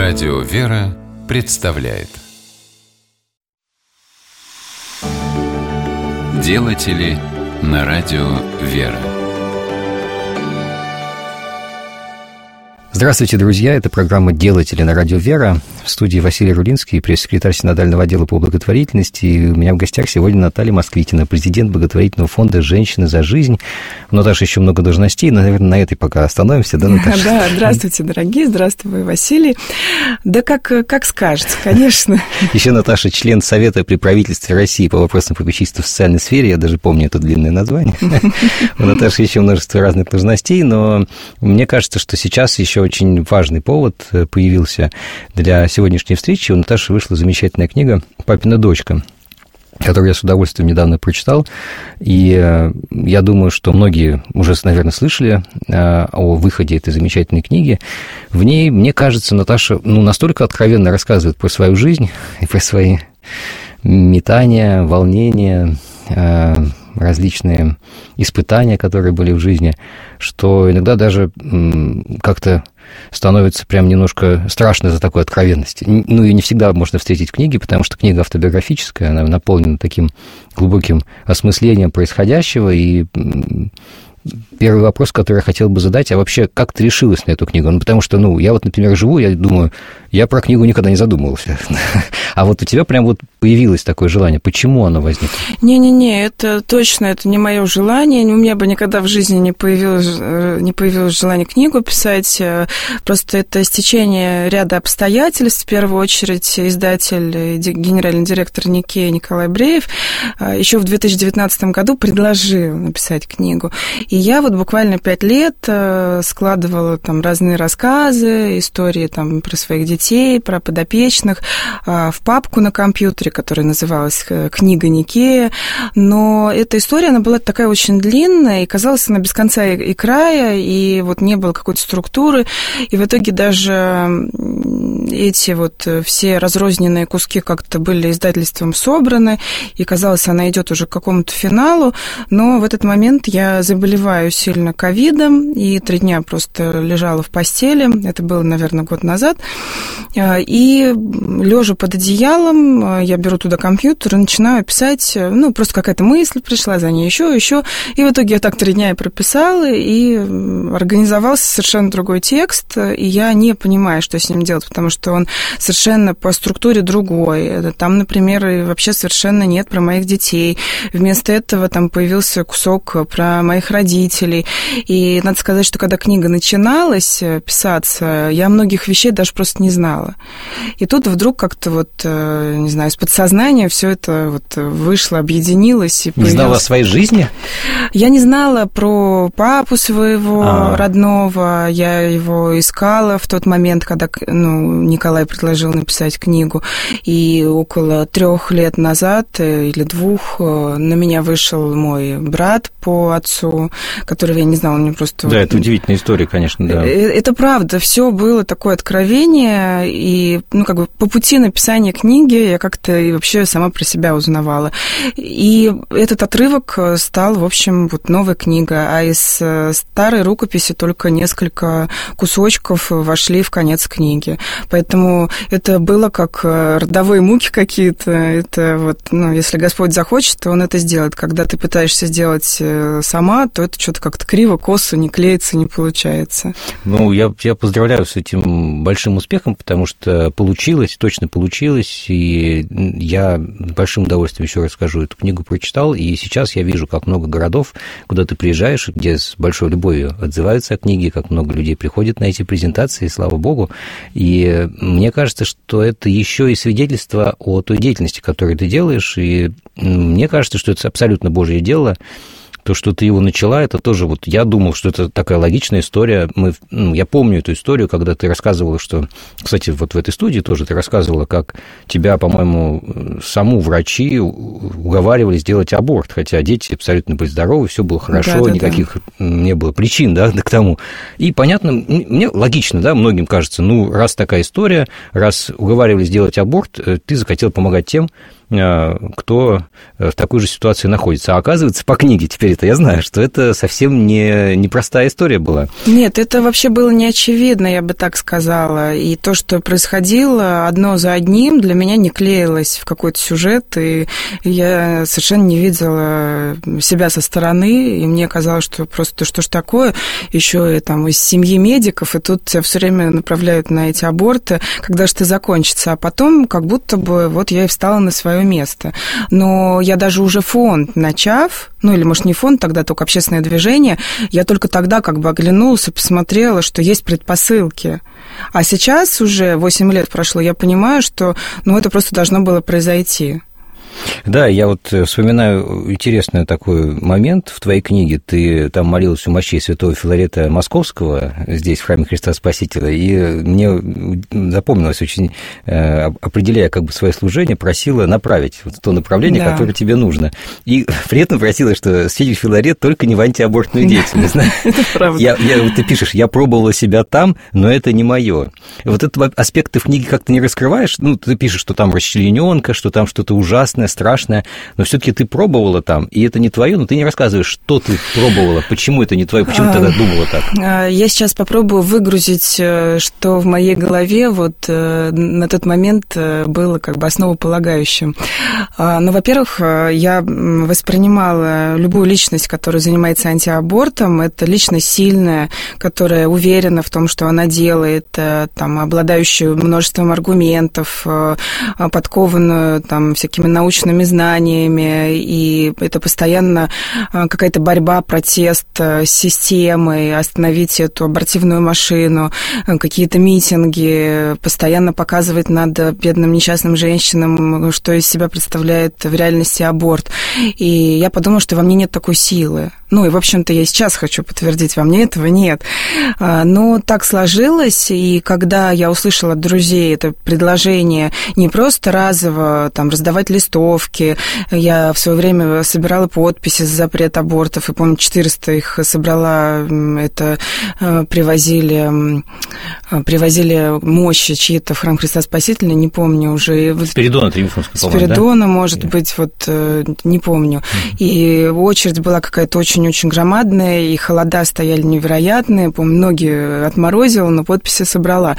Радио «Вера» представляет Делатели на радио «Вера». Здравствуйте, друзья! Это программа «Делатели» на радио «Вера». В студии Василий Рулинский, пресс-секретарь Синодального отдела по благотворительности. И у меня в гостях сегодня Наталья Москвитина, президент благотворительного фонда «Женщины за жизнь». У Наташи еще много должностей, но, наверное, на этой пока остановимся, да, Наташа? Да, здравствуйте, дорогие, здравствуй, Василий. Да как скажете, конечно. Еще Наташа член Совета при правительстве России по вопросам попечительства в социальной сфере. Я даже помню это длинное название. У Наташи еще множество разных должностей, но мне кажется, что сейчас еще очень важный повод появился для сегодняшней встречи. У Наташи вышла замечательная книга «Папина дочка», которую я с удовольствием недавно прочитал. И я думаю, что многие уже, наверное, слышали о выходе этой замечательной книги. В ней, мне кажется, Наташа настолько откровенно рассказывает про свою жизнь и про свои метания, волнения, различные испытания, которые были в жизни, что иногда даже как-то становится прям немножко страшно за такой откровенности. Ну, и не всегда можно встретить в книге, потому что книга автобиографическая, она наполнена таким глубоким осмыслением происходящего. И первый вопрос, который я хотел бы задать, а вообще, как ты решилась на эту книгу? Потому что, я вот, например, живу, я думаю, я про книгу никогда не задумывался. А вот у тебя прям вот появилось такое желание. Почему оно возникло? Не-не-не, это точно, это не мое желание. У меня бы никогда в жизни не появилось желание книгу писать. Просто это стечение ряда обстоятельств. В первую очередь, издатель, генеральный директор Никея Николай Бреев еще в 2019 году предложил написать книгу. И я вот буквально 5 лет складывала там разные рассказы, истории там про своих детей, про подопечных в папку на компьютере, которая называлась «Книга Никея». Но эта история, она была такая очень длинная, и казалось, она без конца и края, и вот не было какой-то структуры. И в итоге даже эти вот все разрозненные куски как-то были издательством собраны, и казалось, она идет уже к какому-то финалу. Но в этот момент я заболеваю сильно ковидом, и 3 дня просто лежала в постели. Это было, наверное, год назад. И лежа под одеялом, я беру туда компьютер и начинаю писать, просто какая-то мысль пришла, за ней еще. И в итоге я так 3 дня и прописала, и организовался совершенно другой текст, и я не понимаю, что с ним делать, потому что он совершенно по структуре другой. Там, например, вообще совершенно нет про моих детей. Вместо этого там появился кусок про моих родителей. И надо сказать, что когда книга начиналась писаться, я многих вещей даже просто не знала. И тут вдруг как-то не знаю, из подсознания все это вышло, объединилось. И не знала о своей жизни? Я не знала про папу своего родного. Я его искала в тот момент, когда Николай предложил написать книгу. И около 3 лет назад или 2 на меня вышел мой брат по отцу, которого я не знала, он мне просто... Да, это удивительная история, конечно, да. Это правда, все было такое откровение, и, по пути написания книги я как-то и вообще сама про себя узнавала. И этот отрывок стал, в общем, новой книгой, а из старой рукописи только несколько кусочков вошли в конец книги. Поэтому это было как родовые муки какие-то. Это если Господь захочет, то Он это сделает. Когда ты пытаешься сделать сама, то это что-то как-то криво, косо, не клеится, не получается. Я поздравляю с этим большим успехом, потому что точно получилось, и я с большим удовольствием еще раз скажу, эту книгу прочитал, и сейчас я вижу, как много городов, куда ты приезжаешь, где с большой любовью отзываются о книге, как много людей приходят на эти презентации, слава богу, и мне кажется, что это еще и свидетельство о той деятельности, которую ты делаешь, и мне кажется, что это абсолютно Божье дело. То, что ты его начала, это тоже я думал, что это такая логичная история. Я помню эту историю, когда ты рассказывала, что... Кстати, в этой студии тоже ты рассказывала, как тебя, по-моему, саму врачи уговаривали сделать аборт, хотя дети абсолютно были здоровы, все было хорошо, никаких не было причин, к тому. И понятно, мне логично, многим кажется, раз такая история, раз уговаривали сделать аборт, ты захотел помогать тем, кто в такой же ситуации находится. А оказывается, по книге теперь это я знаю, что это совсем не простая история была. Нет, это вообще было неочевидно, я бы так сказала. И то, что происходило одно за одним, для меня не клеилось в какой-то сюжет, и я совершенно не видела себя со стороны, и мне казалось, что просто что ж такое, еще и там из семьи медиков, и тут тебя все время направляют на эти аборты, когда же ты закончится, а потом как будто бы вот я и встала на свое место. Но я даже уже фонд начав, ну или, может, не фонд, тогда только общественное движение, я только тогда как бы оглянулась и посмотрела, что есть предпосылки. А сейчас уже 8 лет прошло, я понимаю, что это просто должно было произойти. Да, я вот вспоминаю интересный такой момент в твоей книге. Ты там молилась у мощей святого Филарета Московского, здесь, в храме Христа Спасителя, и мне запомнилось очень, определяя как бы свое служение, просила направить вот то направление, да, которое тебе нужно. И при этом просила, что святитель Филарет только не в антиабортную деятельность. Это правда. Ты пишешь, я пробовала себя там, но это не мое. Вот этот аспект ты в книге как-то не раскрываешь. Ты пишешь, что там расчлененка, что там что-то ужасное, страшное, но все-таки ты пробовала там, и это не твое, но ты не рассказываешь, что ты пробовала, почему это не твое, почему ты тогда думала так. Я сейчас попробую выгрузить, что в моей голове вот на тот момент было как бы основополагающим. Ну, во-первых, я воспринимала любую личность, которая занимается антиабортом, это личность сильная, которая уверена в том, что она делает, там, обладающую множеством аргументов, подкованную там всякими научными знаниями, и это постоянно какая-то борьба, протест с системой, остановить эту абортивную машину, какие-то митинги, постоянно показывать надо бедным несчастным женщинам, что из себя представляет в реальности аборт. И я подумала, что во мне нет такой силы. Ну, и, в общем-то, я сейчас хочу подтвердить, во мне этого нет. Но так сложилось, и когда я услышала от друзей это предложение не просто разово там раздавать листовки, я в свое время собирала подписи за запрет абортов, и, помню, 400 их собрала, это привозили мощи чьи-то в храм Христа Спасителя, не помню уже. Спиридона Триумфовского, по-моему, Спиридона, да? Может быть, вот не помню. И очередь была какая-то очень-очень громадная, и холода стояли невероятные, помню, ноги отморозила, но подписи собрала.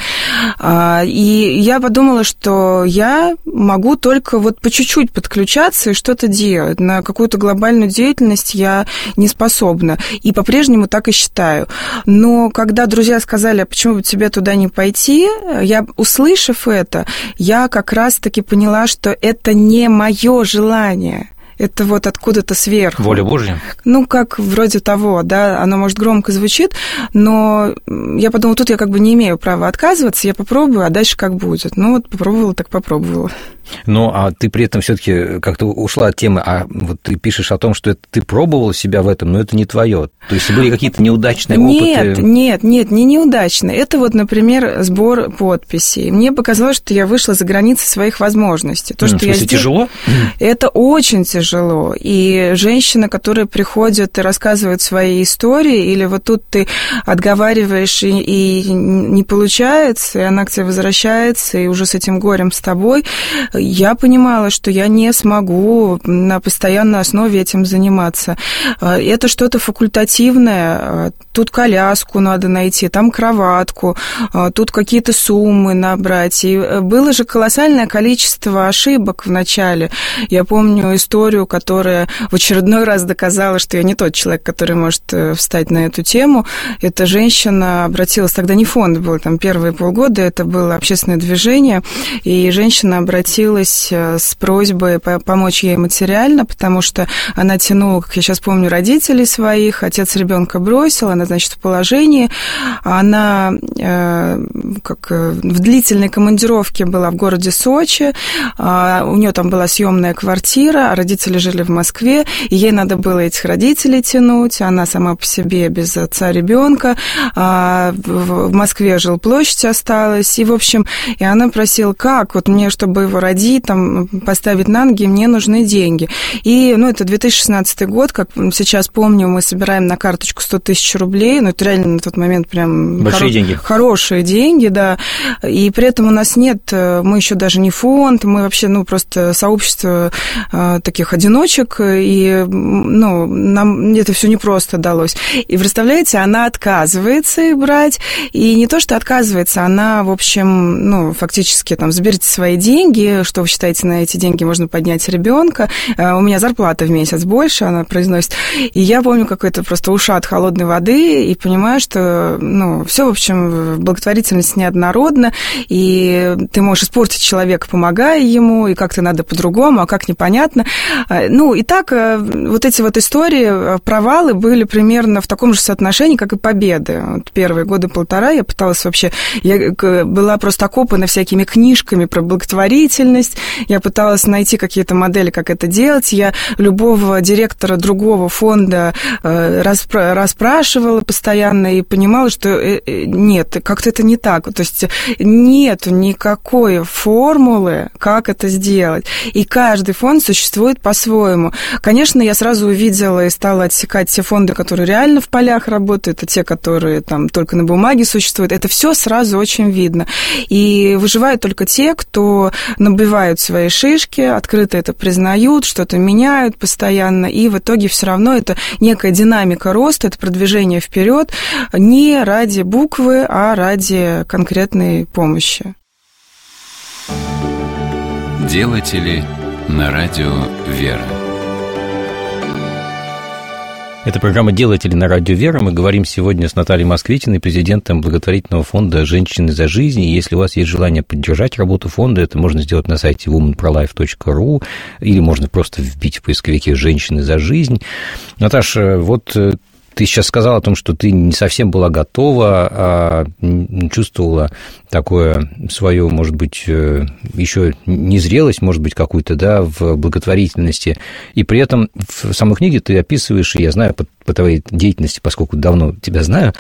И я подумала, что я могу только вот по чуть-чуть подключаться и что-то делать. На какую-то глобальную деятельность я не способна. И по-прежнему так и считаю. Но когда друзья сказали, а почему бы тебе туда не пойти, я, услышав это, я как раз-таки поняла, что это не мое желание. Это вот откуда-то сверху. Воля Божья? Ну, как вроде того, да, оно, может, громко звучит, но я подумала, тут я как бы не имею права отказываться, я попробую, а дальше как будет. Ну, вот попробовала, так попробовала. Ну, а ты при этом все-таки как-то ушла от темы, а вот ты пишешь о том, что ты пробовала себя в этом, но это не твое. То есть были какие-то неудачные опыты? Нет, не неудачные. Это вот, например, сбор подписей. Мне показалось, что я вышла за границы своих возможностей. То, что в смысле, тяжело? Это очень тяжело. И женщины, которые приходят и рассказывают свои истории, или вот тут ты отговариваешь, и не получается, и она к тебе возвращается, и уже с этим горем с тобой, я понимала, что я не смогу на постоянной основе этим заниматься. Это что-то факультативное. Тут коляску надо найти, там кроватку, тут какие-то суммы набрать. И было же колоссальное количество ошибок в начале. Я помню историю, которая в очередной раз доказала, что я не тот человек, который может встать на эту тему. Эта женщина обратилась, тогда не фонд был, там первые полгода, это было общественное движение, и женщина обратилась с просьбой помочь ей материально, потому что она тянула, как я сейчас помню, родителей своих, отец ребенка бросил, она, значит, в положении, она как в длительной командировке была в городе Сочи, у нее там была съемная квартира, а родители жили в Москве, и ей надо было этих родителей тянуть, она сама по себе без отца ребенка, в Москве жилплощадь осталась, и, в общем, и она просила, как вот мне, чтобы его родить, там, поставить на ноги, мне нужны деньги. И, это 2016 год, как сейчас помню, мы собираем на карточку 100 000 рублей, рублей, но это реально на тот момент прям... Большие деньги. Хорошие деньги, да. И при этом у нас нет, мы еще даже не фонд, мы вообще, просто сообщество таких одиночек, и, нам это все непросто далось. И, представляете, она отказывается их брать, и не то, что отказывается, она, в общем, фактически, заберите свои деньги, что вы считаете, на эти деньги можно поднять ребенка. У меня зарплата в месяц больше, она произносит. И я помню, какой-то просто ушат холодной воды, и понимаю, что, все, в общем, благотворительность неоднородна, и ты можешь испортить человека, помогая ему, и как-то надо по-другому, а как непонятно. И так вот эти вот истории, провалы были примерно в таком же соотношении, как и победы. Вот первые года полтора я пыталась вообще... Я была просто окопана всякими книжками про благотворительность, я пыталась найти какие-то модели, как это делать, я любого директора другого фонда расспрашивала постоянно и понимала, что нет, как-то это не так. То есть нет никакой формулы, как это сделать. И каждый фонд существует по-своему. Конечно, я сразу увидела и стала отсекать те фонды, которые реально в полях работают, и те, которые только на бумаге существуют. Это все сразу очень видно. И выживают только те, кто набивают свои шишки, открыто это признают, что-то меняют постоянно, и в итоге все равно это некая динамика роста, это продвижение вперед не ради буквы, а ради конкретной помощи. Делатели на радио «Вера». Это программа «Делатели» на радио «Вера». Мы говорим сегодня с Натальей Москвитиной, президентом благотворительного фонда «Женщины за жизнь». И если у вас есть желание поддержать работу фонда, это можно сделать на сайте womanprolife.ru или можно просто вбить в поисковике «Женщины за жизнь». Наташа, вот ты сейчас сказала о том, что ты не совсем была готова, а чувствовала такое свое, может быть, еще незрелость, может быть, какую-то, да, в благотворительности. И при этом в самой книге ты описываешь, и я знаю по твоей деятельности, поскольку давно тебя знаю,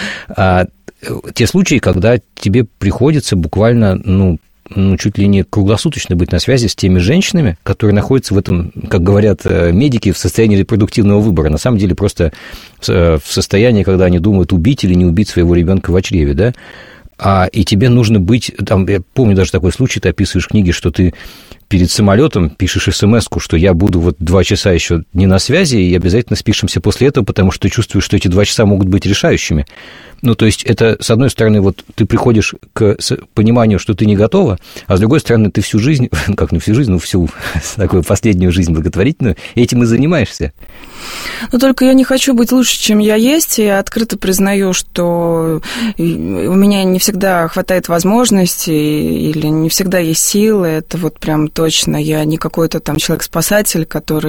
те случаи, когда тебе приходится буквально, чуть ли не круглосуточно быть на связи с теми женщинами, которые находятся в этом, как говорят медики, в состоянии репродуктивного выбора. На самом деле просто в состоянии, когда они думают, убить или не убить своего ребенка в чреве, да, и тебе нужно быть... я помню даже такой случай, ты описываешь в книге, что ты перед самолетом пишешь смс-ку, что я буду 2 часа еще не на связи, и обязательно спишемся после этого, потому что ты чувствуешь, что эти 2 часа могут быть решающими. То есть это, с одной стороны, ты приходишь к пониманию, что ты не готова, а с другой стороны, ты всю жизнь, как не всю жизнь, всю такую последнюю жизнь благотворительную, этим и занимаешься. Только я не хочу быть лучше, чем я есть, и я открыто признаю, что у меня не всегда хватает возможностей или не всегда есть силы, это прям точно. Я не какой-то человек-спасатель,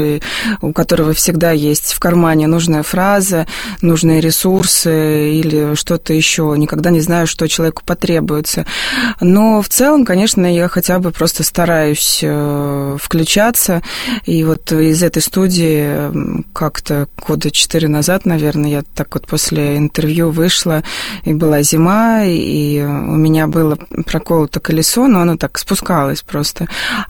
у которого всегда есть в кармане нужная фраза, нужные ресурсы или что-то еще. Никогда не знаю, что человеку потребуется. Но в целом, конечно, я хотя бы просто стараюсь включаться. И из этой студии как-то года 4 назад, наверное, я так после интервью вышла, и была зима, и у меня было проколото колесо, но оно так спускалось просто.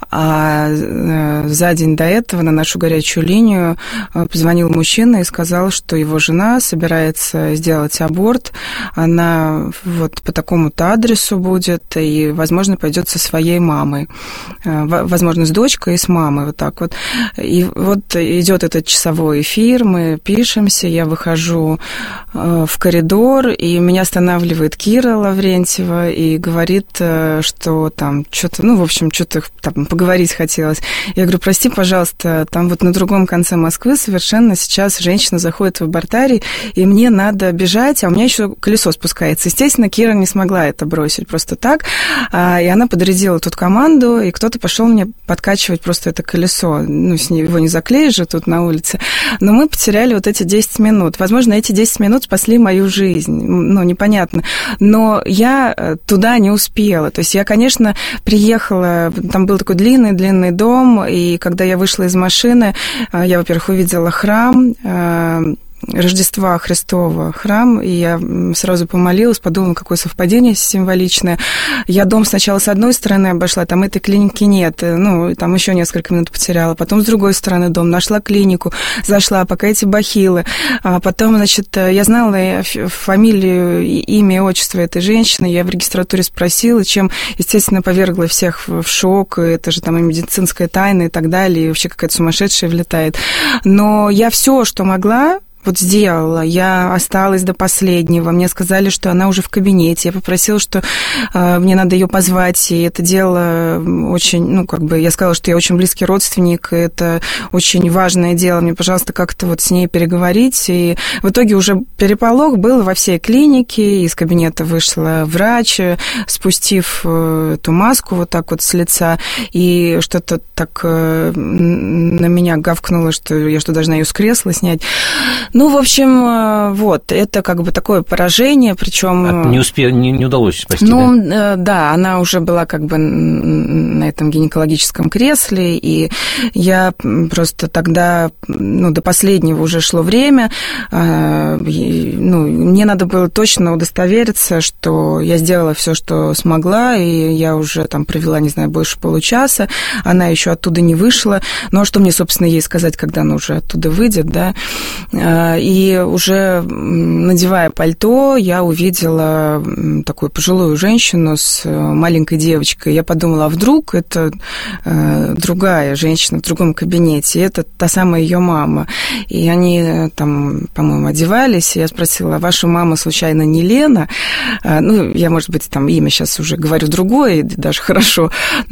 А за день до этого на нашу горячую линию позвонил мужчина и сказал, что его жена собирается сделать аборт, она по такому-то адресу будет, и, возможно, пойдет со своей мамой, возможно, с дочкой и с мамой, вот так вот. И идет этот часовой эфир, мы пишемся, я выхожу в коридор, и меня останавливает Кира Лаврентьева и говорит, что что-то, в общем, что-то поговорить хотелось. Я говорю, прости, пожалуйста, на другом конце Москвы совершенно сейчас женщина заходит в абортарий, и мне надо бежать, а у меня еще колесо спускается. Естественно, Кира не смогла это бросить просто так, и она подрядила тут команду, и кто-то пошел мне подкачивать просто это колесо. Его не заклеишь же тут на улице. Но мы потеряли эти 10 минут. Возможно, эти 10 минут спасли мою жизнь. Непонятно. Но я туда не успела. То есть я, конечно, приехала, там был такой длинный дом, и когда я вышла из машины, я, во-первых, увидела храм, Рождества Христова храм, и я сразу помолилась, подумала, какое совпадение символичное. Я дом сначала с одной стороны обошла, там этой клиники нет, ну, там еще несколько минут потеряла, потом с другой стороны дом, нашла клинику, зашла, пока эти бахилы, а потом, значит, я знала фамилию, имя, отчество этой женщины, я в регистратуре спросила, чем, естественно, повергла всех в шок, это же там и медицинская тайна и так далее, и вообще какая-то сумасшедшая влетает. Но я все, что могла, вот сделала, я осталась до последнего, мне сказали, что она уже в кабинете, я попросила, что мне надо ее позвать, и это дело очень, ну, как бы, я сказала, что я очень близкий родственник, это очень важное дело, мне, пожалуйста, как-то вот с ней переговорить, и в итоге уже переполох был во всей клинике, из кабинета вышла врач, спустив эту маску вот так вот с лица, и что-то так на меня гавкнуло, что я что, должна ее с кресла снять. Ну, в общем, вот, это как бы такое поражение, причем... Не удалось спасти, ну, да, она уже была как бы на этом гинекологическом кресле, и я просто тогда, ну, до последнего уже шло время, ну, мне надо было точно удостовериться, что я сделала все, что смогла, и я уже там провела, не знаю, больше получаса, она еще оттуда не вышла, ну, а что мне, собственно, ей сказать, когда она уже оттуда выйдет, да? И уже надевая пальто, я увидела такую пожилую женщину с маленькой девочкой. Я подумала, а вдруг это другая женщина в другом кабинете, и это та самая ее мама. И они там, по-моему, одевались, и я спросила, а ваша мама случайно не Лена? Ну, я, может быть, там имя сейчас уже говорю другое, даже хорошо.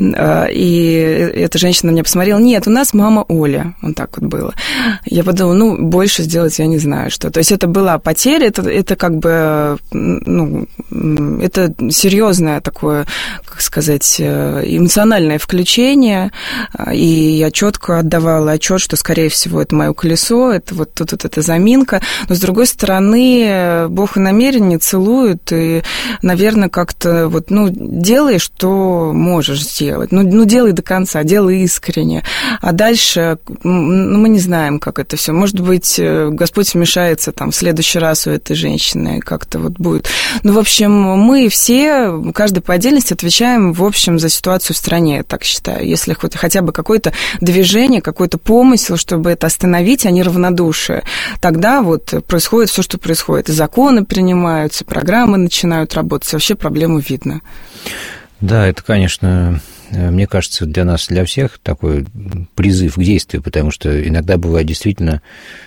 И эта женщина на меня посмотрела, нет, у нас мама Оля. Вот так вот было. Я подумала, ну, больше сделать я не знаю что. То есть это была потеря, это как бы, ну, это серьезное такое, как сказать, эмоциональное включение, и я четко отдавала отчет, что, скорее всего, это мое колесо, это вот тут вот эта заминка, но, с другой стороны, Бог и намерение целуют, и, наверное, как-то вот, ну, делай, что можешь сделать, ну, делай до конца, делай искренне, а дальше, ну, мы не знаем, как это все, может быть, Господь вмешается там в следующий раз у этой женщины, как-то вот будет. Ну, в общем, мы все, каждый по отдельности отвечаем, в общем, за ситуацию в стране, я так считаю. Если хотя бы какое-то движение, какой-то помысел, чтобы это остановить, а не равнодушие, тогда вот происходит все, что происходит. И законы принимаются, программы начинают работать, вообще проблему видно. Да, это, конечно, мне кажется, для нас, для всех такой призыв к действию, потому что иногда бывает действительно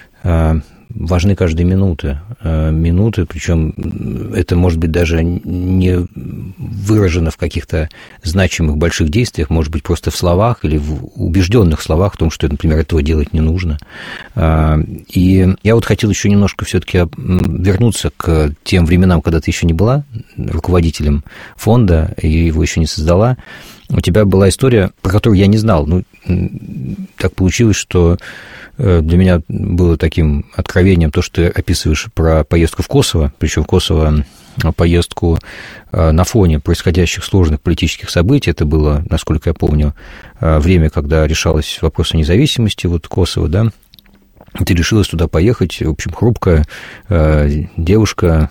важны каждые минуты, причем это может быть даже не выражено в каких-то значимых больших действиях, может быть, просто в словах или в убежденных словах о том, что, например, этого делать не нужно. И я вот хотел еще немножко все-таки вернуться к тем временам, когда ты еще не была руководителем фонда и его еще не создала. У тебя была история, про которую я не знал. Ну, так получилось, что для меня было таким откровением то, что ты описываешь про поездку в Косово, причем в Косово поездку на фоне происходящих сложных политических событий. Это было, насколько я помню, время, когда решалось вопрос о независимости вот Косово, да. Ты решилась туда поехать, в общем, хрупкая девушка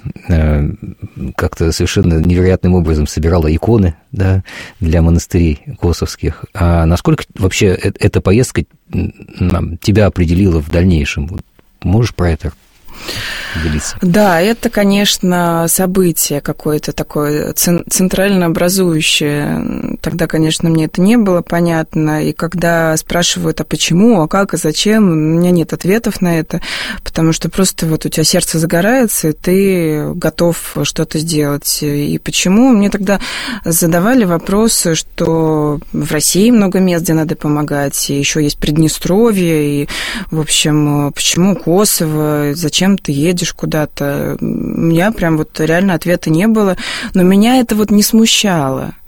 как-то совершенно невероятным образом собирала иконы, да, для монастырей косовских. А насколько вообще эта поездка тебя определила в дальнейшем? Можешь про это делиться? Да, это, конечно, событие какое-то такое центрально образующее. Тогда, конечно, мне это не было понятно. И когда спрашивают, а почему, а как, а зачем, у меня нет ответов на это, потому что просто вот у тебя сердце загорается, и ты готов что-то сделать. И почему? Мне тогда задавали вопросы, что в России много мест, где надо помогать, и еще есть Приднестровье, и, в общем, почему Косово, зачем ты едешь куда-то. У меня прям вот реально ответа не было, но меня это вот не смущало.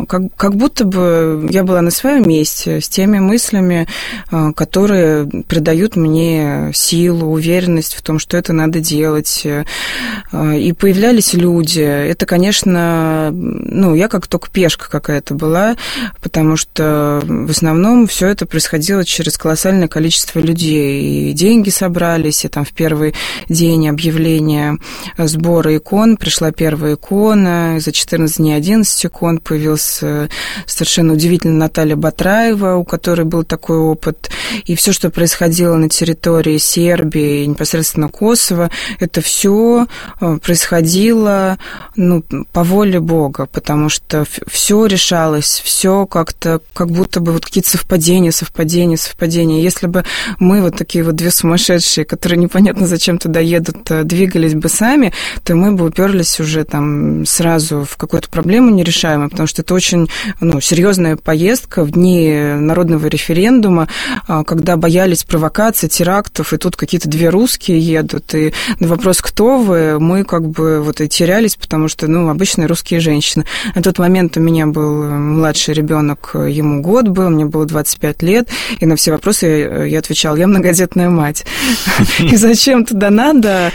как будто бы я была на своем месте с теми мыслями, которые придают мне силу, уверенность в том, что это надо делать. И появлялись люди. Это, конечно, я как только пешка какая-то была, потому что в основном все это происходило через колоссальное количество людей. И деньги собрались, и там в первый день объявления сбора икон пришла первая икона, за 14 дней 11 икон, появилась совершенно удивительная Наталья Батраева, у которой был такой опыт. И все, что происходило на территории Сербии и непосредственно Косово, это все происходило по воле Бога, потому что все решалось, все как-то, как будто бы вот какие-то совпадения. Если бы мы вот такие вот две сумасшедшие, которые непонятно зачем туда едут, двигались бы сами, то мы бы уперлись уже там сразу в какую-то проблему нерешаемую, потому что это очень серьезная поездка в дни народного референдума, когда боялись провокаций, терактов, и тут какие-то две русские едут, и на вопрос «Кто вы?» мы как бы вот и терялись, потому что, обычные русские женщины. На тот момент у меня был младший ребенок, ему год был, мне было 25 лет, и на все вопросы я отвечала: я многодетная мать. И зачем туда надо?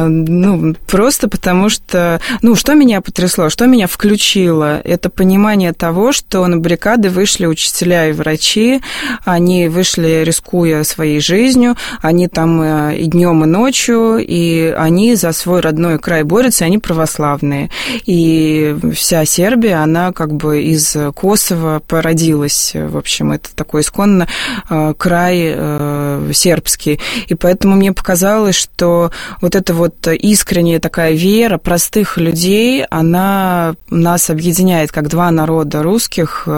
Просто потому что, что меня потрясло, что меня включило, это понимание того, что на баррикады вышли учителя и врачи, они вышли, рискуя своей жизнью, они там и днем, и ночью, и они за свой родной край борются, и они православные. И вся Сербия, она как бы из Косово породилась, в общем, это такой исконно край сербский. И поэтому мне показалось, что вот эта вот искренняя такая вера простых людей, она нас объединяет, как два народа русских.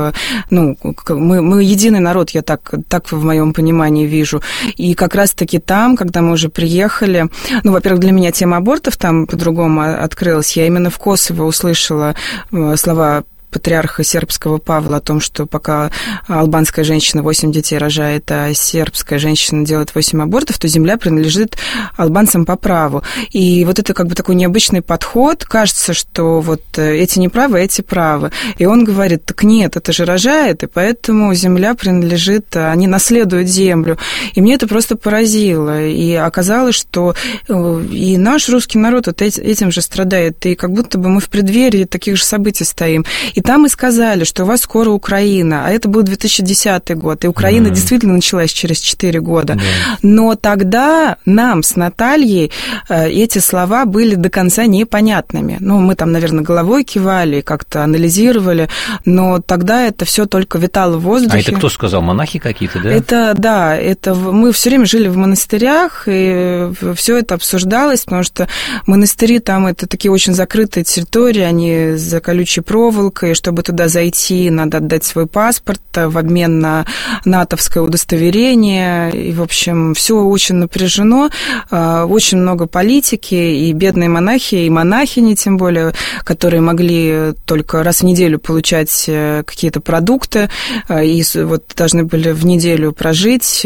Мы единый народ, я так в моем понимании вижу. И как раз-таки там, когда мы уже приехали, во-первых, для меня тема абортов там по-другому открылась. Я именно в Косово услышала слова патриарха сербского Павла о том, что пока албанская женщина 8 детей рожает, а сербская женщина делает 8 абортов, то земля принадлежит албанцам по праву. И вот это как бы такой необычный подход. Кажется, что вот эти не правы, эти правы. И он говорит: так нет, это же рожает, и поэтому земля принадлежит, они наследуют землю. И мне это просто поразило. И оказалось, что и наш русский народ вот этим же страдает. И как будто бы мы в преддверии таких же событий стоим. И там и сказали, что у вас скоро Украина, а это был 2010 год, и Украина действительно началась через 4 года. Но тогда нам с Натальей эти слова были до конца непонятными. Мы там, наверное, головой кивали, как-то анализировали, но тогда это все только витало в воздухе. А это кто сказал? Монахи какие-то, да? Это мы все время жили в монастырях, и все это обсуждалось, потому что монастыри там это такие очень закрытые территории, они за колючей проволокой, и чтобы туда зайти, надо отдать свой паспорт в обмен на натовское удостоверение. И, в общем, все очень напряжено, очень много политики, и бедные монахи, и монахини, тем более, которые могли только раз в неделю получать какие-то продукты, и вот должны были в неделю прожить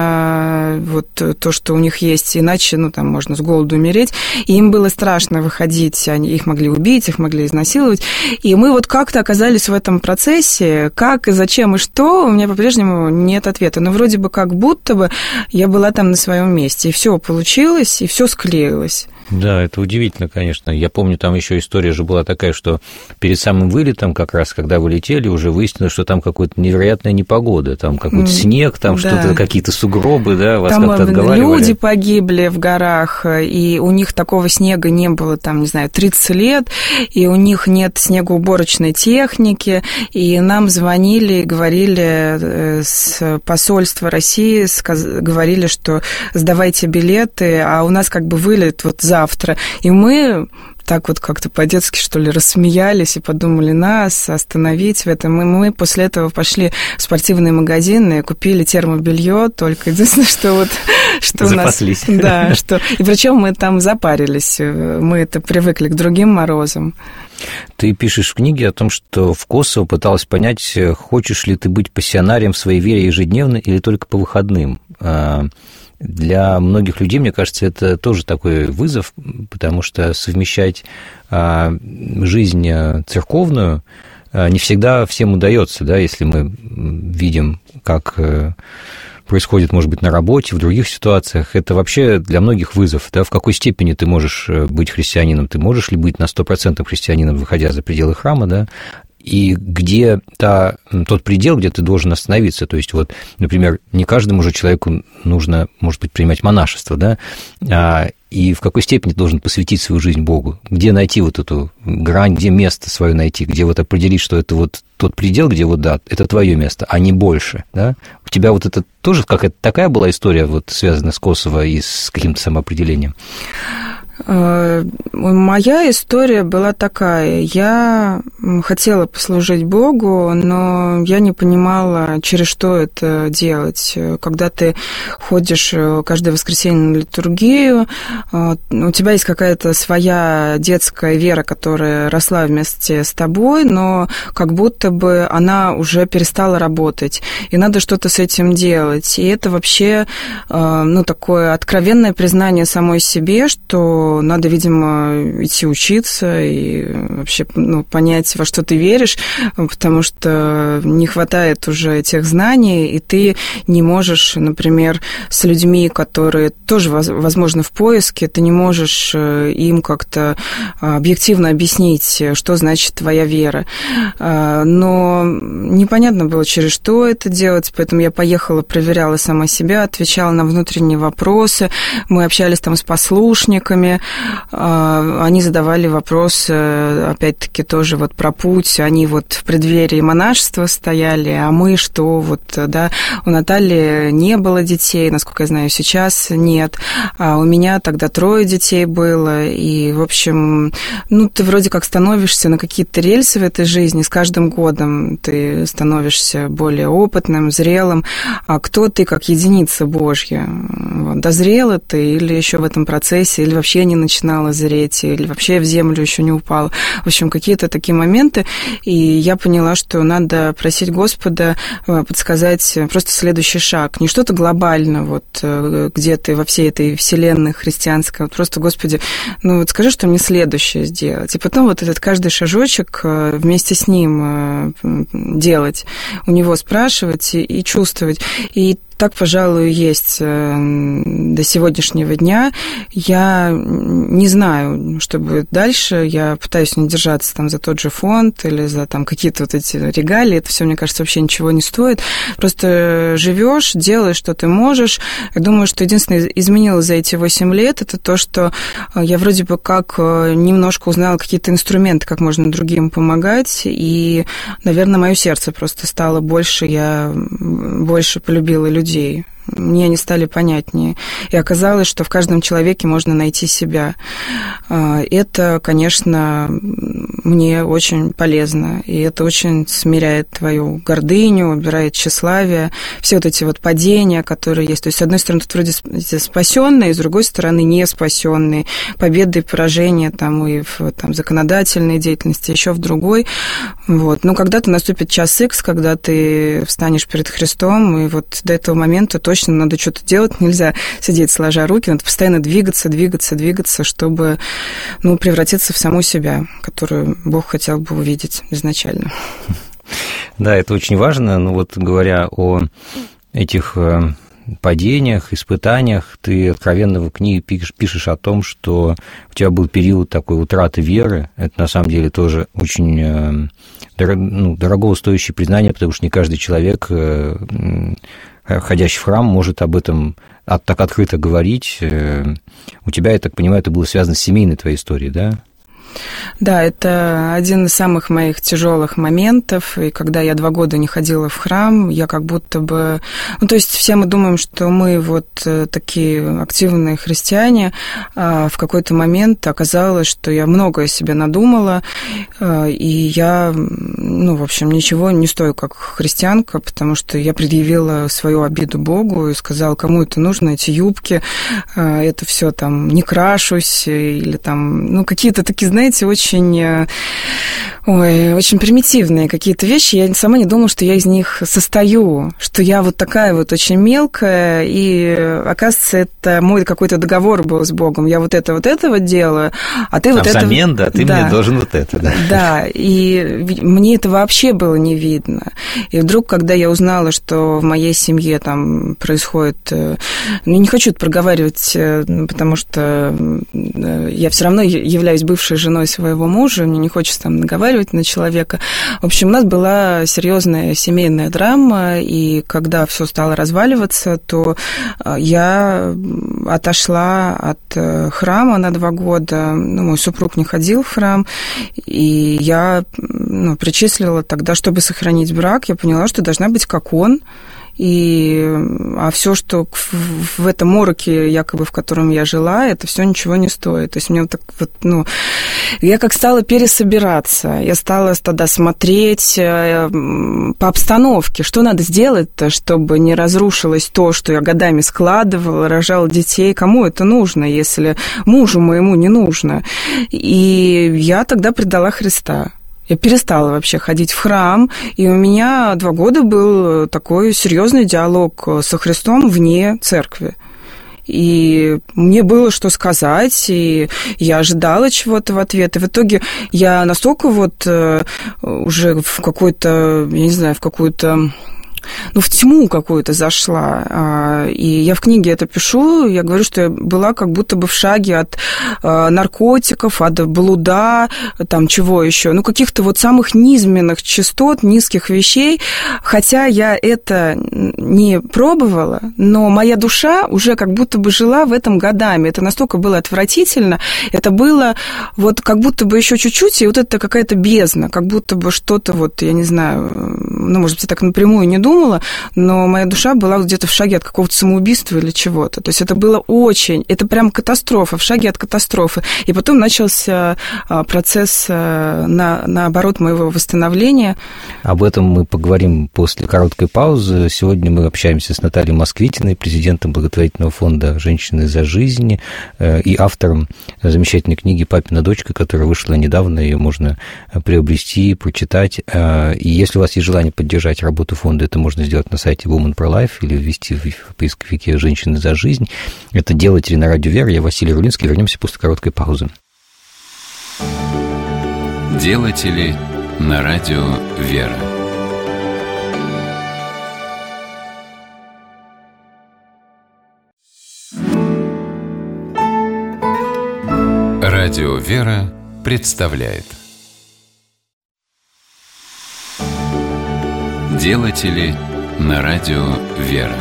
на вот то, что у них есть, иначе, там можно с голоду умереть. И им было страшно выходить, их могли убить, их могли изнасиловать. И мы вот как-то оказались в этом процессе, как и зачем и что, у меня по-прежнему нет ответа. Но вроде бы как будто бы я была там на своем месте, и все получилось, и все склеилось. Да, это удивительно, конечно. Я помню, там еще история же была такая, что перед самым вылетом, как раз когда вы летели, уже выяснилось, что там какая-то невероятная непогода, там какой-то снег, там что-то, какие-то сугробы, да, вас там как-то отговаривали. Люди погибли в горах, и у них такого снега не было, 30 лет, и у них нет снегоуборочной техники, и нам звонили и говорили с посольства России, говорили, что сдавайте билеты, а у нас как бы вылет вот завтра. И мы так вот как-то по-детски, что ли, рассмеялись и подумали нас остановить в этом. И мы после этого пошли в спортивные магазины и купили термобелье, только единственное, что запаслись. У нас... Да, что... И причем мы там запарились, мы это привыкли к другим морозам. Ты пишешь в книге о том, что в Косово пыталась понять, хочешь ли ты быть пассионарием в своей вере ежедневно или только по выходным. Для многих людей, мне кажется, это тоже такой вызов, потому что совмещать жизнь церковную не всегда всем удается, да, если мы видим, как происходит, может быть, на работе, в других ситуациях, это вообще для многих вызов, да, в какой степени ты можешь быть христианином, ты можешь ли быть на 100% христианином, выходя за пределы храма, да, и где тот предел, где ты должен остановиться. То есть, вот, например, не каждому же человеку нужно, может быть, принимать монашество, да, и в какой степени ты должен посвятить свою жизнь Богу, где найти вот эту грань, где место свое найти, где вот определить, что это вот тот предел, где вот, да, это твое место, а не больше, да. У тебя вот это тоже какая-то такая была история, вот, связанная с Косово и с каким-то самоопределением? Моя история была такая. Я хотела послужить Богу, но я не понимала, через что это делать. Когда ты ходишь каждое воскресенье на литургию, у тебя есть какая-то своя детская вера, которая росла вместе с тобой, но как будто бы она уже перестала работать, и надо что-то с этим делать. И это вообще, такое откровенное признание самой себе, что надо, видимо, идти учиться и вообще понять, во что ты веришь, потому что не хватает уже тех знаний, и ты не можешь, например, с людьми, которые тоже, возможно, в поиске, ты не можешь им как-то объективно объяснить, что значит твоя вера. Но непонятно было, через что это делать, поэтому я поехала, проверяла сама себя, отвечала на внутренние вопросы, мы общались там с послушниками, они задавали вопросы, опять-таки, тоже вот про путь. Они вот в преддверии монашества стояли, а мы что? Вот, да, у Натальи не было детей, насколько я знаю, сейчас нет. А у меня тогда 3 детей было. И, в общем, ты вроде как становишься на какие-то рельсы в этой жизни. С каждым годом ты становишься более опытным, зрелым. А кто ты как единица Божья? Вот, дозрела ты или еще в этом процессе, или вообще не начинала зреть, или вообще в землю еще не упала. В общем, какие-то такие моменты. И я поняла, что надо просить Господа подсказать просто следующий шаг. Не что-то глобально, вот где ты во всей этой вселенной христианской. Вот просто, Господи, скажи, что мне следующее сделать. И потом вот этот каждый шажочек вместе с ним делать, у него спрашивать и чувствовать. И так, пожалуй, есть до сегодняшнего дня. Я не знаю, что будет дальше. Я пытаюсь не держаться там за тот же фонд или за там какие-то вот эти регалии. Это все, мне кажется, вообще ничего не стоит. Просто живешь, делаешь, что ты можешь. Я думаю, что единственное изменилось за эти 8 лет, это то, что я вроде бы как немножко узнала какие-то инструменты, как можно другим помогать. И, наверное, мое сердце просто стало больше. Я больше полюбила людей. Мне они стали понятнее. И оказалось, что в каждом человеке можно найти себя. Это, конечно, мне очень полезно. И это очень смиряет твою гордыню, убирает тщеславие. Все вот эти вот падения, которые есть. То есть, с одной стороны, тут вроде спасенные, с другой стороны, не спасенные. Победы и поражения там, и в законодательной деятельности, еще в другой. Вот. Но когда-то наступит час Х, когда ты встанешь перед Христом, и вот до этого момента точно надо что-то делать, нельзя сидеть сложа руки, надо постоянно двигаться, чтобы превратиться в саму себя, которую Бог хотел бы увидеть изначально. Да, это очень важно. Вот говоря о этих падениях, испытаниях, ты откровенно в книге пишешь о том, что у тебя был период такой утраты веры. Это на самом деле тоже очень дорого стоящее признание, потому что не каждый человек, ходящий в храм, может об этом так открыто говорить. У тебя, я так понимаю, это было связано с семейной твоей историей, да? Да, это один из самых моих тяжелых моментов. И когда я 2 года не ходила в храм, я как будто бы... то есть все мы думаем, что мы вот такие активные христиане. А в какой-то момент оказалось, что я многое себе надумала, и я, в общем, ничего не стою как христианка, потому что я предъявила свою обиду Богу и сказала, кому это нужно, эти юбки, это все там, не крашусь, или там, какие-то такие, знаете, очень Ой, очень примитивные какие-то вещи. Я сама не думала, что я из них состою, что я вот такая вот очень мелкая, и, оказывается, это мой какой-то договор был с Богом. Я вот это вот делаю, а ты вот это... взамен, да, ты мне должен вот это, да. Да, и мне это вообще было не видно. И вдруг, когда я узнала, что в моей семье там происходит... Ну, не хочу это проговаривать, потому что я все равно являюсь бывшей женой своего мужа, мне не хочется там наговаривать на человека. В общем, у нас была серьезная семейная драма, и когда все стало разваливаться, то я отошла от храма на 2 года. Ну, мой супруг не ходил в храм, и я причислила тогда, чтобы сохранить брак, я поняла, что должна быть как он. А все, что в этом мороке, якобы, в котором я жила, это все ничего не стоит. То есть мне вот так вот, я как стала пересобираться, я стала тогда смотреть по обстановке, что надо сделать-то, чтобы не разрушилось то, что я годами складывала, рожала детей, кому это нужно, если мужу моему не нужно. И я тогда предала Христа. Я перестала вообще ходить в храм, и у меня 2 года был такой серьезный диалог со Христом вне церкви. И мне было что сказать, и я ожидала чего-то в ответ. И в итоге я настолько вот уже в какой-то, я не знаю, в тьму какую-то зашла. И я в книге это пишу, я говорю, что я была как будто бы в шаге от наркотиков, от блуда, там чего еще, каких-то вот самых низменных частот, низких вещей, хотя я это не пробовала, но моя душа уже как будто бы жила в этом годами. Это настолько было отвратительно, это было вот как будто бы еще чуть-чуть, и вот это какая-то бездна, как будто бы что-то вот, я не знаю, может быть, я так напрямую не думала, но моя душа была где-то в шаге от какого-то самоубийства или чего-то. То есть это было это прям катастрофа, в шаге от катастрофы. И потом начался процесс, наоборот, моего восстановления. Об этом мы поговорим после короткой паузы. Сегодня мы общаемся с Натальей Москвитиной, президентом благотворительного фонда «Женщины за жизнь» и автором замечательной книги «Папина дочка», которая вышла недавно, ее можно приобрести, прочитать. И если у вас есть желание поддержать работу фонда, это можно сделать на сайте Women Pro Life или ввести в поисковике «Женщины за жизнь». Это «Делатели» на радио Вера. Я Василий Рулинский. Вернемся после короткой паузы. «Делатели» на радио Вера. Радио Вера представляет «Делатели» на радио Вера.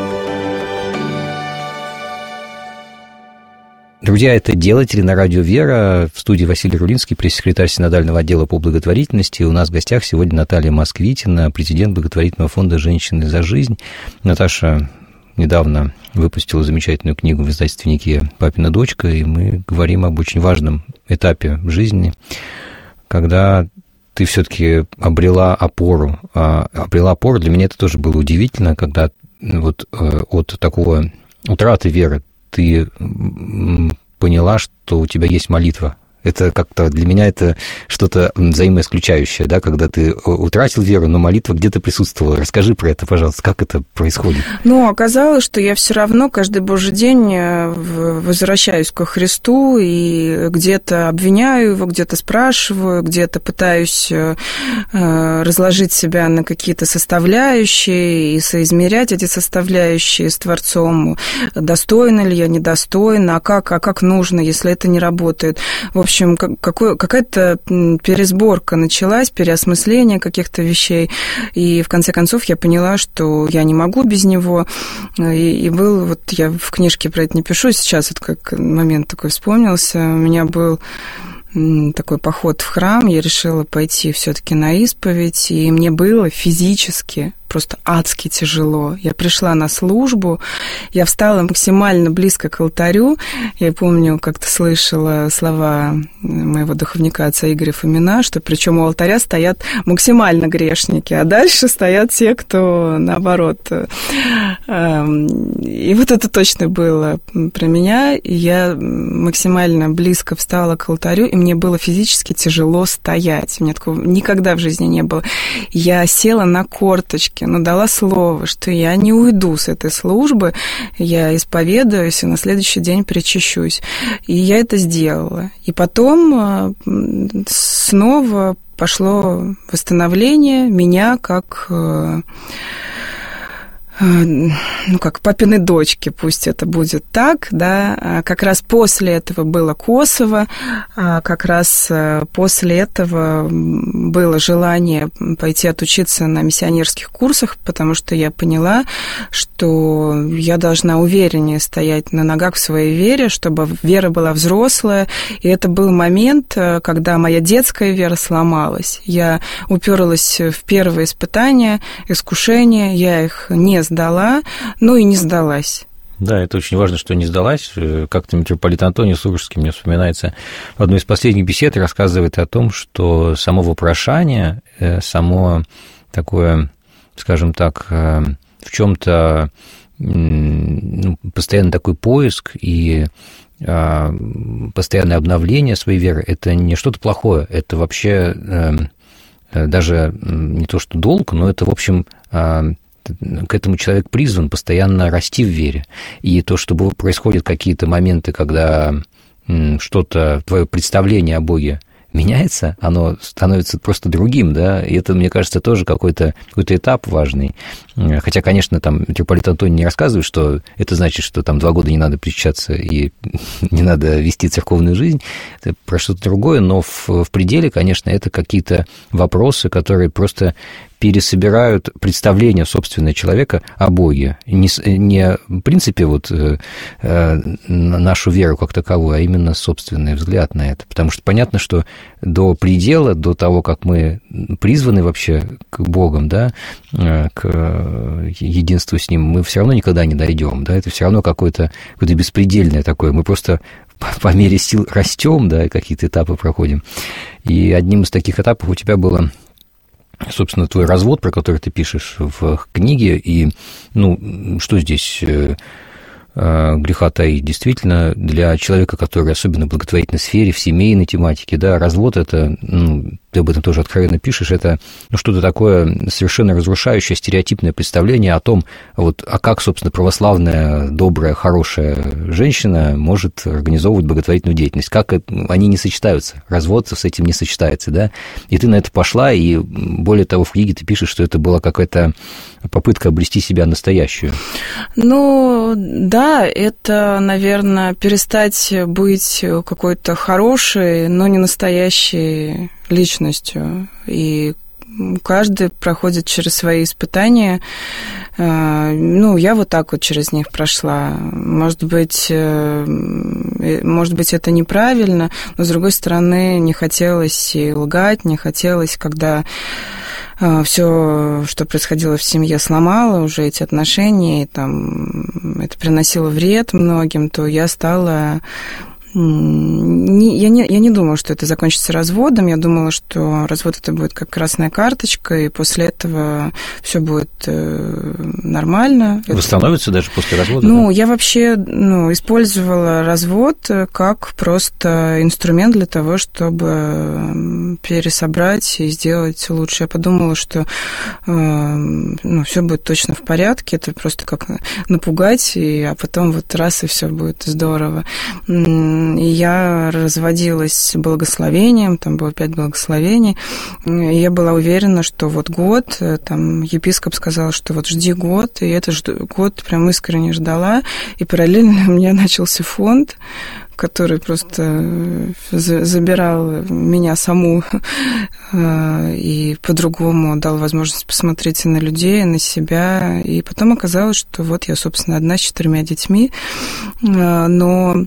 Друзья, это «Делатели» на радио Вера. В студии Василий Рулинский, пресс-секретарь Синодального отдела по благотворительности. У нас в гостях сегодня Наталья Москвитина, президент благотворительного фонда «Женщины за жизнь». Наташа недавно выпустила замечательную книгу в издательстве «Никея» «Папина дочка», и мы говорим об очень важном этапе в жизни, когда ты все-таки обрела опору. Для меня это тоже было удивительно, когда вот от такого утраты веры ты поняла, что у тебя есть молитва. Это как-то для меня это что-то взаимоисключающее, да, когда ты утратил веру, но молитва где-то присутствовала. Расскажи про это, пожалуйста, как это происходит? Оказалось, что я все равно каждый божий день возвращаюсь ко Христу и где-то обвиняю его, где-то спрашиваю, где-то пытаюсь разложить себя на какие-то составляющие и соизмерять эти составляющие с Творцом. Достойна ли я, недостойна, а как нужно, если это не работает. В общем, какая-то пересборка началась, переосмысление каких-то вещей, и в конце концов я поняла, что я не могу без него, и был, вот я в книжке про это не пишу, сейчас вот как момент такой вспомнился, у меня был такой поход в храм, я решила пойти все-таки на исповедь, и мне было физически просто адски тяжело. Я пришла на службу, я встала максимально близко к алтарю. Я помню, как-то слышала слова моего духовника, отца Игоря Фомина, что причем у алтаря стоят максимально грешники, а дальше стоят те, кто наоборот. И вот это точно было про меня. Я максимально близко встала к алтарю, и мне было физически тяжело стоять. У меня такого никогда в жизни не было. Я села на корточки, но дала слово, что я не уйду с этой службы, я исповедуюсь и на следующий день причащусь. И я это сделала. И потом снова пошло восстановление меня как папиной дочки, пусть это будет так, да, как раз после этого было Косово, как раз после этого было желание пойти отучиться на миссионерских курсах, потому что я поняла, что я должна увереннее стоять на ногах в своей вере, чтобы вера была взрослая, и это был момент, когда моя детская вера сломалась. Я уперлась в первые испытания, искушения, я их не сдала, но и не сдалась. Да, это очень важно, что не сдалась. Как-то митрополит Антоний Сурожский, мне вспоминается, в одной из последних бесед рассказывает о том, что само вопрошание, само такое, скажем так, в чем-то постоянно такой поиск и постоянное обновление своей веры, это не что-то плохое, это вообще даже не то, что долг, но это, в общем, к этому человек призван постоянно расти в вере. И то, что происходят какие-то моменты, когда что-то, твое представление о Боге меняется, оно становится просто другим, да, и это, мне кажется, тоже какой-то этап важный. Хотя, конечно, там митрополит Антоний не рассказывает, что это значит, что там 2 года не надо причащаться и не надо вести церковную жизнь, это про что-то другое, но в пределе, конечно, это какие-то вопросы, которые просто пересобирают представление собственного человека о Боге. Не в принципе вот нашу веру как таковую, а именно собственный взгляд на это. Потому что понятно, что до предела, до того, как мы призваны вообще к Богам, да, к единству с Ним, мы все равно никогда не дойдем. Да, это все равно какое-то беспредельное такое. Мы просто по мере сил растем, да, какие-то этапы проходим. И одним из таких этапов у тебя было, собственно, твой развод, про который ты пишешь в книге, и, что здесь греха таить? Действительно, для человека, который особенно в благотворительной сфере, в семейной тематике, да, развод – это, ты об этом тоже откровенно пишешь, это что-то такое совершенно разрушающее стереотипное представление о том, а как, собственно, православная, добрая, хорошая женщина может организовывать благотворительную деятельность, как они не сочетаются, развод с этим не сочетается, да, и ты на это пошла, и более того, в книге ты пишешь, что это была какая-то попытка обрести себя настоящую. Да, это, наверное, перестать быть какой-то хорошей, но не настоящей личностью. И каждый проходит через свои испытания. Я вот так вот через них прошла. Может быть, это неправильно, но, с другой стороны, не хотелось и лгать, не хотелось, когда все, что происходило в семье, сломало уже эти отношения, и там это приносило вред многим, то я стала... Я не думала, что это закончится разводом. Я думала, что развод это будет как красная карточка, и после этого все будет нормально. Восстановится даже после развода? Да? Я вообще использовала развод как просто инструмент для того, чтобы пересобрать и сделать лучше. Я подумала, что все будет точно в порядке. Это просто как напугать, а потом вот раз, и все будет здорово. И я разводилась с благословением, там было 5 благословений, и я была уверена, что вот год, там епископ сказал, что вот жди год, и этот год прям искренне ждала, и параллельно у меня начался фонд, который просто забирал меня саму и по-другому дал возможность посмотреть и на людей, и на себя. И потом оказалось, что вот я, собственно, одна с 4 детьми, но...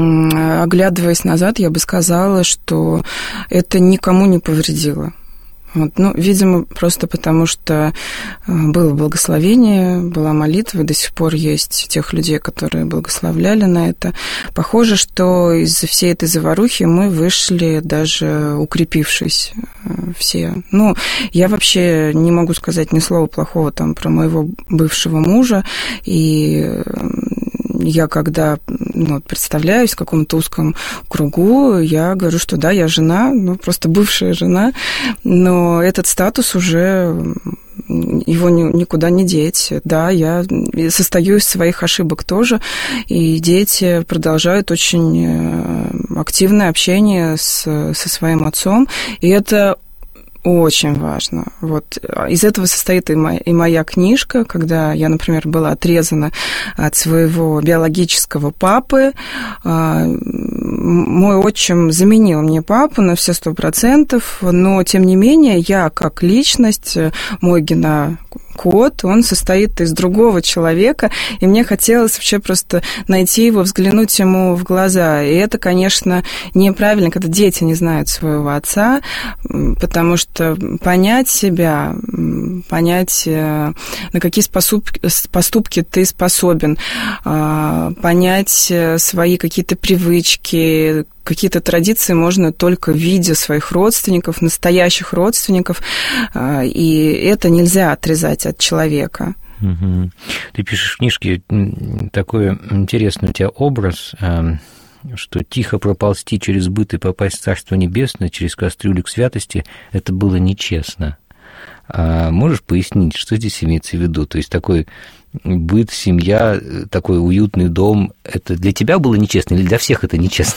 Оглядываясь назад, я бы сказала, что это никому не повредило. Вот, ну, видимо, просто потому что было благословение, была молитва, и до сих пор есть тех людей, которые благословляли на это. Похоже, что из-за всей этой заварухи мы вышли даже укрепившись все. Ну, я вообще не могу сказать ни слова плохого там про моего бывшего мужа, и я когда представляюсь в каком-то узком кругу, я говорю, что да, я жена, ну, просто бывшая жена, но этот статус уже, его никуда не деть. Да, я состою из своих ошибок тоже, и дети продолжают очень активное общение со своим отцом, и это очень важно. Вот из этого состоит и моя книжка, когда я, например, была отрезана от своего биологического папы. Мой отчим заменил мне папу на все 100%, но, тем не менее, я как личность, мой генокод, он состоит из другого человека, и мне хотелось вообще просто найти его, взглянуть ему в глаза. И это, конечно, неправильно, когда дети не знают своего отца, потому что понять себя, понять, на какие поступки ты способен, понять свои какие-то привычки, какие-то традиции можно только видя своих родственников, настоящих родственников, и это нельзя отрезать от человека. Угу. Ты пишешь в книжке такой интересный у тебя образ, что тихо проползти через быт и попасть в Царство Небесное через кастрюлю к святости – это было нечестно. А можешь пояснить, что здесь имеется в виду? То есть такой быт, семья, такой уютный дом – это для тебя было нечестно или для всех это нечестно?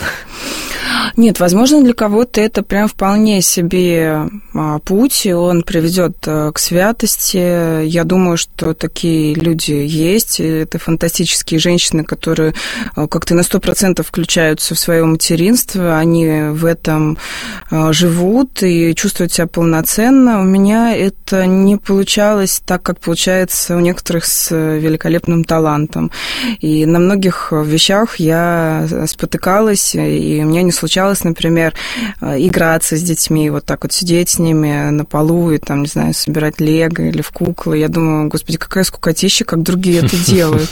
Нет, возможно, для кого-то это прям вполне себе путь, и он приведет к святости. Я думаю, что такие люди есть. Это фантастические женщины, которые как-то на 100% включаются в свое материнство. Они в этом живут и чувствуют себя полноценно. У меня это не получалось так, как получается у некоторых с великолепным талантом. И на многих вещах я спотыкалась, и у меня не случалось, например, играться с детьми, вот так вот сидеть с ними на полу и, там, не знаю, собирать лего или в куклы. Я думаю, господи, какая скукотища, как другие это делают.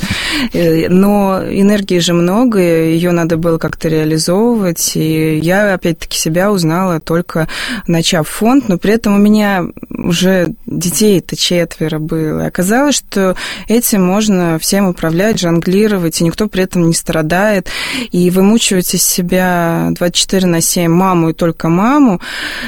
Но энергии же много, ее надо было как-то реализовывать, и я, опять-таки, себя узнала только начав фонд, но при этом у меня уже детей-то 4 было. И оказалось, что этим можно всем управлять, жонглировать, и никто при этом не страдает, и вымучивать из себя 24/7 маму и только маму.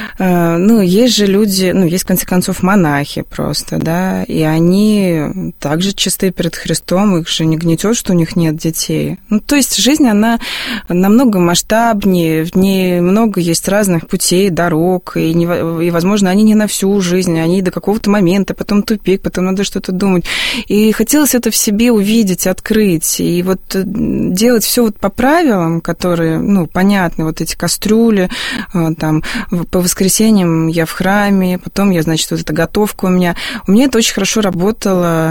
Ну, есть же люди, ну, есть, в конце концов, монахи просто, да, и они также чисты перед Христом, их же не гнетет, что у них нет детей. Ну, то есть жизнь, она намного масштабнее, в ней много есть разных путей, дорог, и возможно, они не на всю жизнь, они до какого-то момента, потом тупик, потом надо что-то думать. И хотелось это в себе увидеть, открыть, и вот делать все вот по правилам, которые, ну, понятны, вот эти кастрюли, там, по воскресеньям я в храме, потом я, значит, вот эта готовка у меня это очень хорошо работало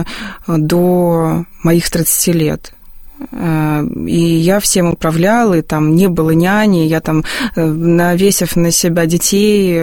до моих 30 лет. И я всем управляла, и там не было няни, я там, навесив на себя детей,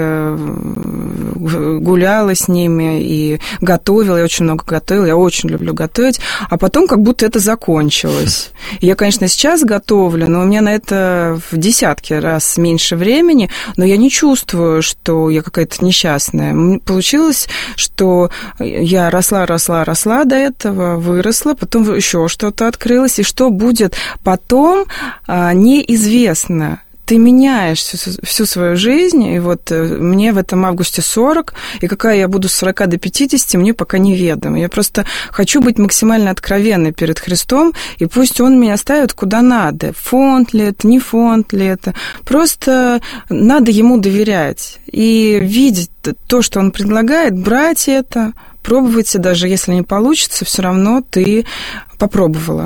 гуляла с ними и готовила, я очень много готовила, я очень люблю готовить, а потом как будто это закончилось. Я, конечно, сейчас готовлю, но у меня на это в десятки раз меньше времени, но я не чувствую, что я какая-то несчастная. Получилось, что я росла до этого, выросла, потом еще что-то открылось, и что будет потом, неизвестно. Ты меняешь всю свою жизнь, и вот мне в этом августе 40, и какая я буду с 40 до 50, мне пока неведомо. Я просто хочу быть максимально откровенной перед Христом, и пусть Он меня ставит куда надо. Фонд ли это, не фонд ли это. Просто надо Ему доверять и видеть то, что Он предлагает, брать это, пробовать, и даже если не получится, все равно ты попробовала.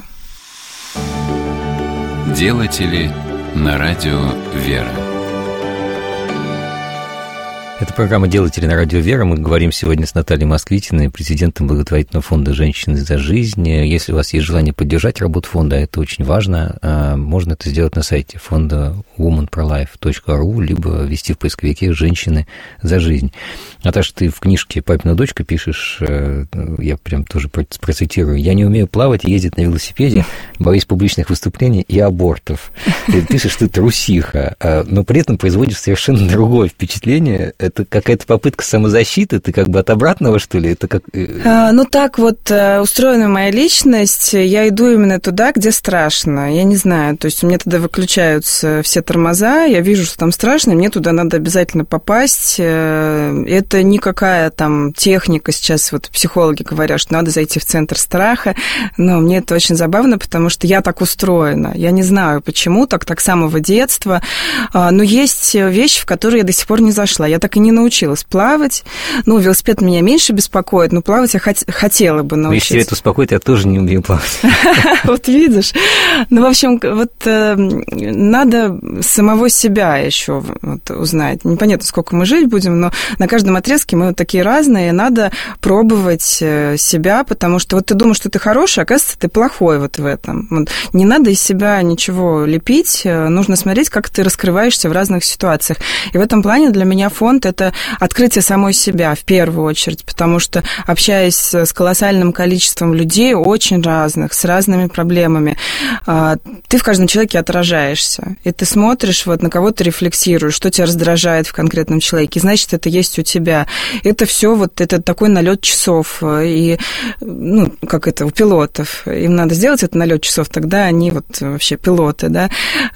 Делатели на радио «Вера». Это программа «Делатели» на радио «Вера». Мы говорим сегодня с Натальей Москвитиной, президентом благотворительного фонда «Женщины за жизнь». Если у вас есть желание поддержать работу фонда, это очень важно, можно это сделать на сайте фонда womanprolife.ru, либо ввести в поисковике «Женщины за жизнь». Наташа, ты в книжке «Папина дочка» пишешь, я прям тоже процитирую: «Я не умею плавать и ездить на велосипеде, боюсь публичных выступлений и абортов». Ты пишешь, ты трусиха, но при этом производишь совершенно другое впечатление. Это какая-то попытка самозащиты? Ты как бы от обратного, что ли? Это как... Ну, так вот устроена моя личность. Я иду именно туда, где страшно. Я не знаю, то есть у меня тогда выключаются все тормоза, я вижу, что там страшно, и мне туда надо обязательно попасть. Это никакая там техника. Сейчас вот психологи говорят, что надо зайти в центр страха, но мне это очень забавно, потому что я так устроена. Я не знаю, почему так с самого детства, но есть вещи, в которые я до сих пор не зашла. Я так и не научилась плавать. Ну, велосипед меня меньше беспокоит, но плавать я хотела бы научиться. Если это успокоит, я тоже не умею плавать. Вот видишь. Ну, в общем, вот надо самого себя еще узнать. Непонятно, сколько мы жить будем, но на каждом отрезке мы вот такие разные, и надо пробовать себя, потому что вот ты думаешь, что ты хороший, а оказывается, ты плохой вот в этом. Не надо из себя ничего лепить, нужно смотреть, как ты раскрываешься в разных ситуациях. И в этом плане для меня фонд – это открытие самой себя в первую очередь, потому что, общаясь с колоссальным количеством людей, очень разных, с разными проблемами, ты в каждом человеке отражаешься, и ты смотришь, вот на кого ты рефлексируешь, что тебя раздражает в конкретном человеке, значит, это есть у тебя. Это все вот это такой налет часов, и, ну, как это у пилотов, им надо сделать этот налет часов, тогда они вот вообще пилоты, да.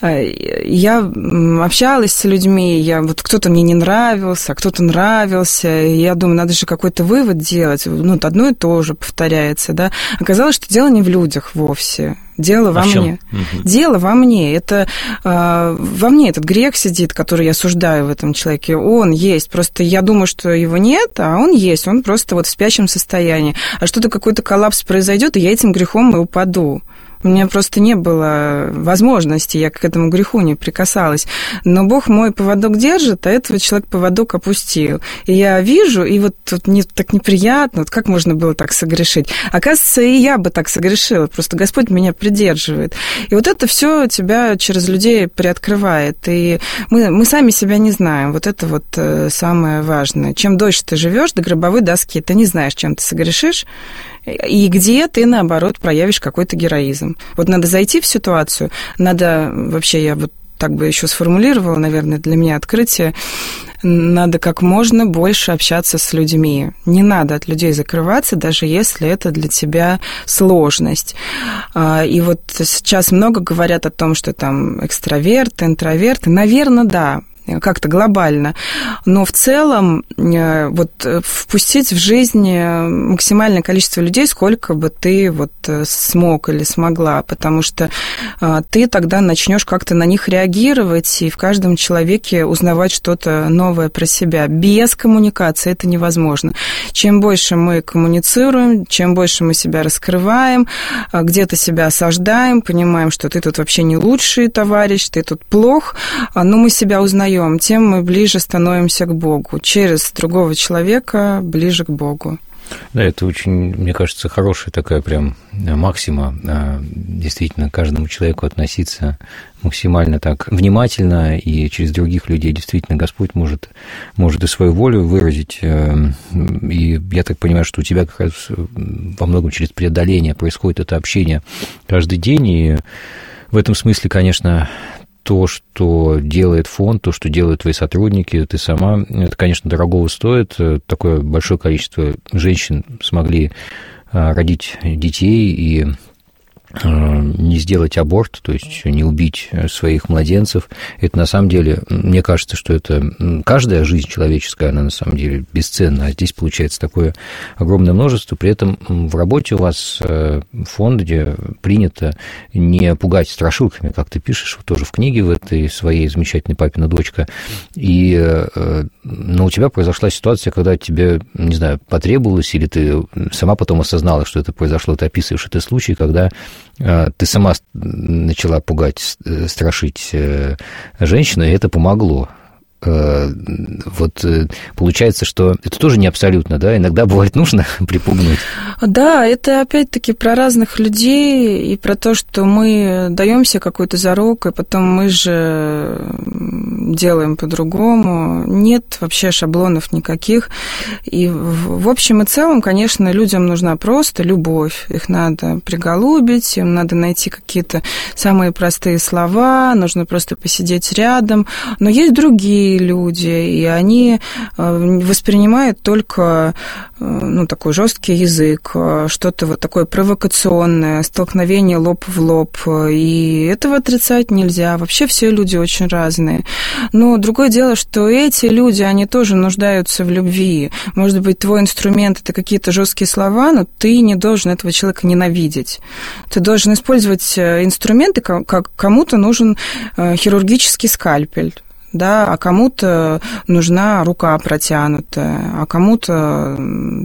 Я общалась с людьми, вот кто-то мне не нравился, а кто-то нравился, и я думаю, надо же какой-то вывод делать, ну, одно и то же повторяется, да. Оказалось, что дело не в людях вовсе. Дело во мне. Дело во мне. Это во мне этот грех сидит, который я осуждаю в этом человеке. Он есть. Просто я думаю, что его нет, а он есть. Он просто вот в спящем состоянии. А что-то, какой-то коллапс произойдет, и я этим грехом и упаду. У меня просто не было возможности, я к этому греху не прикасалась. Но Бог мой поводок держит, а этого человек поводок опустил. И я вижу, и вот тут мне так неприятно, вот как можно было так согрешить. Оказывается, и я бы так согрешила, просто Господь меня придерживает. И вот это все тебя через людей приоткрывает. И мы сами себя не знаем. Вот это вот самое важное. Чем дольше ты живешь до гробовой доски, ты не знаешь, чем ты согрешишь, и где ты, наоборот, проявишь какой-то героизм. Вот надо зайти в ситуацию, надо, вообще, я вот так бы еще сформулировала, наверное, для меня открытие, надо как можно больше общаться с людьми. Не надо от людей закрываться, даже если это для тебя сложность. И вот сейчас много говорят о том, что там экстраверты, интроверты. Наверное, да, как-то глобально, но в целом вот впустить в жизнь максимальное количество людей, сколько бы ты вот смог или смогла, потому что ты тогда начнешь как-то на них реагировать и в каждом человеке узнавать что-то новое про себя. Без коммуникации это невозможно. Чем больше мы коммуницируем, чем больше мы себя раскрываем, где-то себя осаждаем, понимаем, что ты тут вообще не лучший товарищ, ты тут плох, но мы себя узнаем, тем мы ближе становимся к Богу. Через другого человека ближе к Богу. Да, это очень, мне кажется, хорошая такая прям максима. Действительно, к каждому человеку относиться максимально так внимательно, и через других людей действительно Господь может и свою волю выразить. И я так понимаю, что у тебя как раз во многом через преодоление происходит это общение каждый день, и в этом смысле, конечно, то, что делает фонд, то, что делают твои сотрудники, ты сама, это, конечно, дорогого стоит. Такое большое количество женщин смогли родить детей и не сделать аборт, то есть не убить своих младенцев. Это на самом деле, мне кажется, что это каждая жизнь человеческая, она на самом деле бесценна, а здесь получается такое огромное множество. При этом в работе у вас в фонде принято не пугать страшилками, как ты пишешь тоже в книге в этой своей замечательной «Папина дочка». Но у тебя произошла ситуация, когда тебе, не знаю, потребовалось, или ты сама потом осознала, что это произошло, ты описываешь этот случай, когда ты сама начала пугать, страшить женщину, и это помогло. Вот получается, что это тоже не абсолютно, да? Иногда бывает нужно припугнуть. Да, это опять-таки про разных людей и про то, что мы даем себе какой-то зарок, и потом мы же делаем по-другому. Нет вообще шаблонов никаких. И в общем и целом, конечно, людям нужна просто любовь. Их надо приголубить, им надо найти какие-то самые простые слова, нужно просто посидеть рядом. Но есть другие люди, и они воспринимают только такой жесткий язык, что-то вот такое провокационное, столкновение лоб в лоб, и этого отрицать нельзя. Вообще все люди очень разные. Но другое дело, что эти люди, они тоже нуждаются в любви. Может быть, твой инструмент – это какие-то жесткие слова, но ты не должен этого человека ненавидеть. Ты должен использовать инструменты, как кому-то нужен хирургический скальпель. Да, а кому-то нужна рука протянутая, а кому-то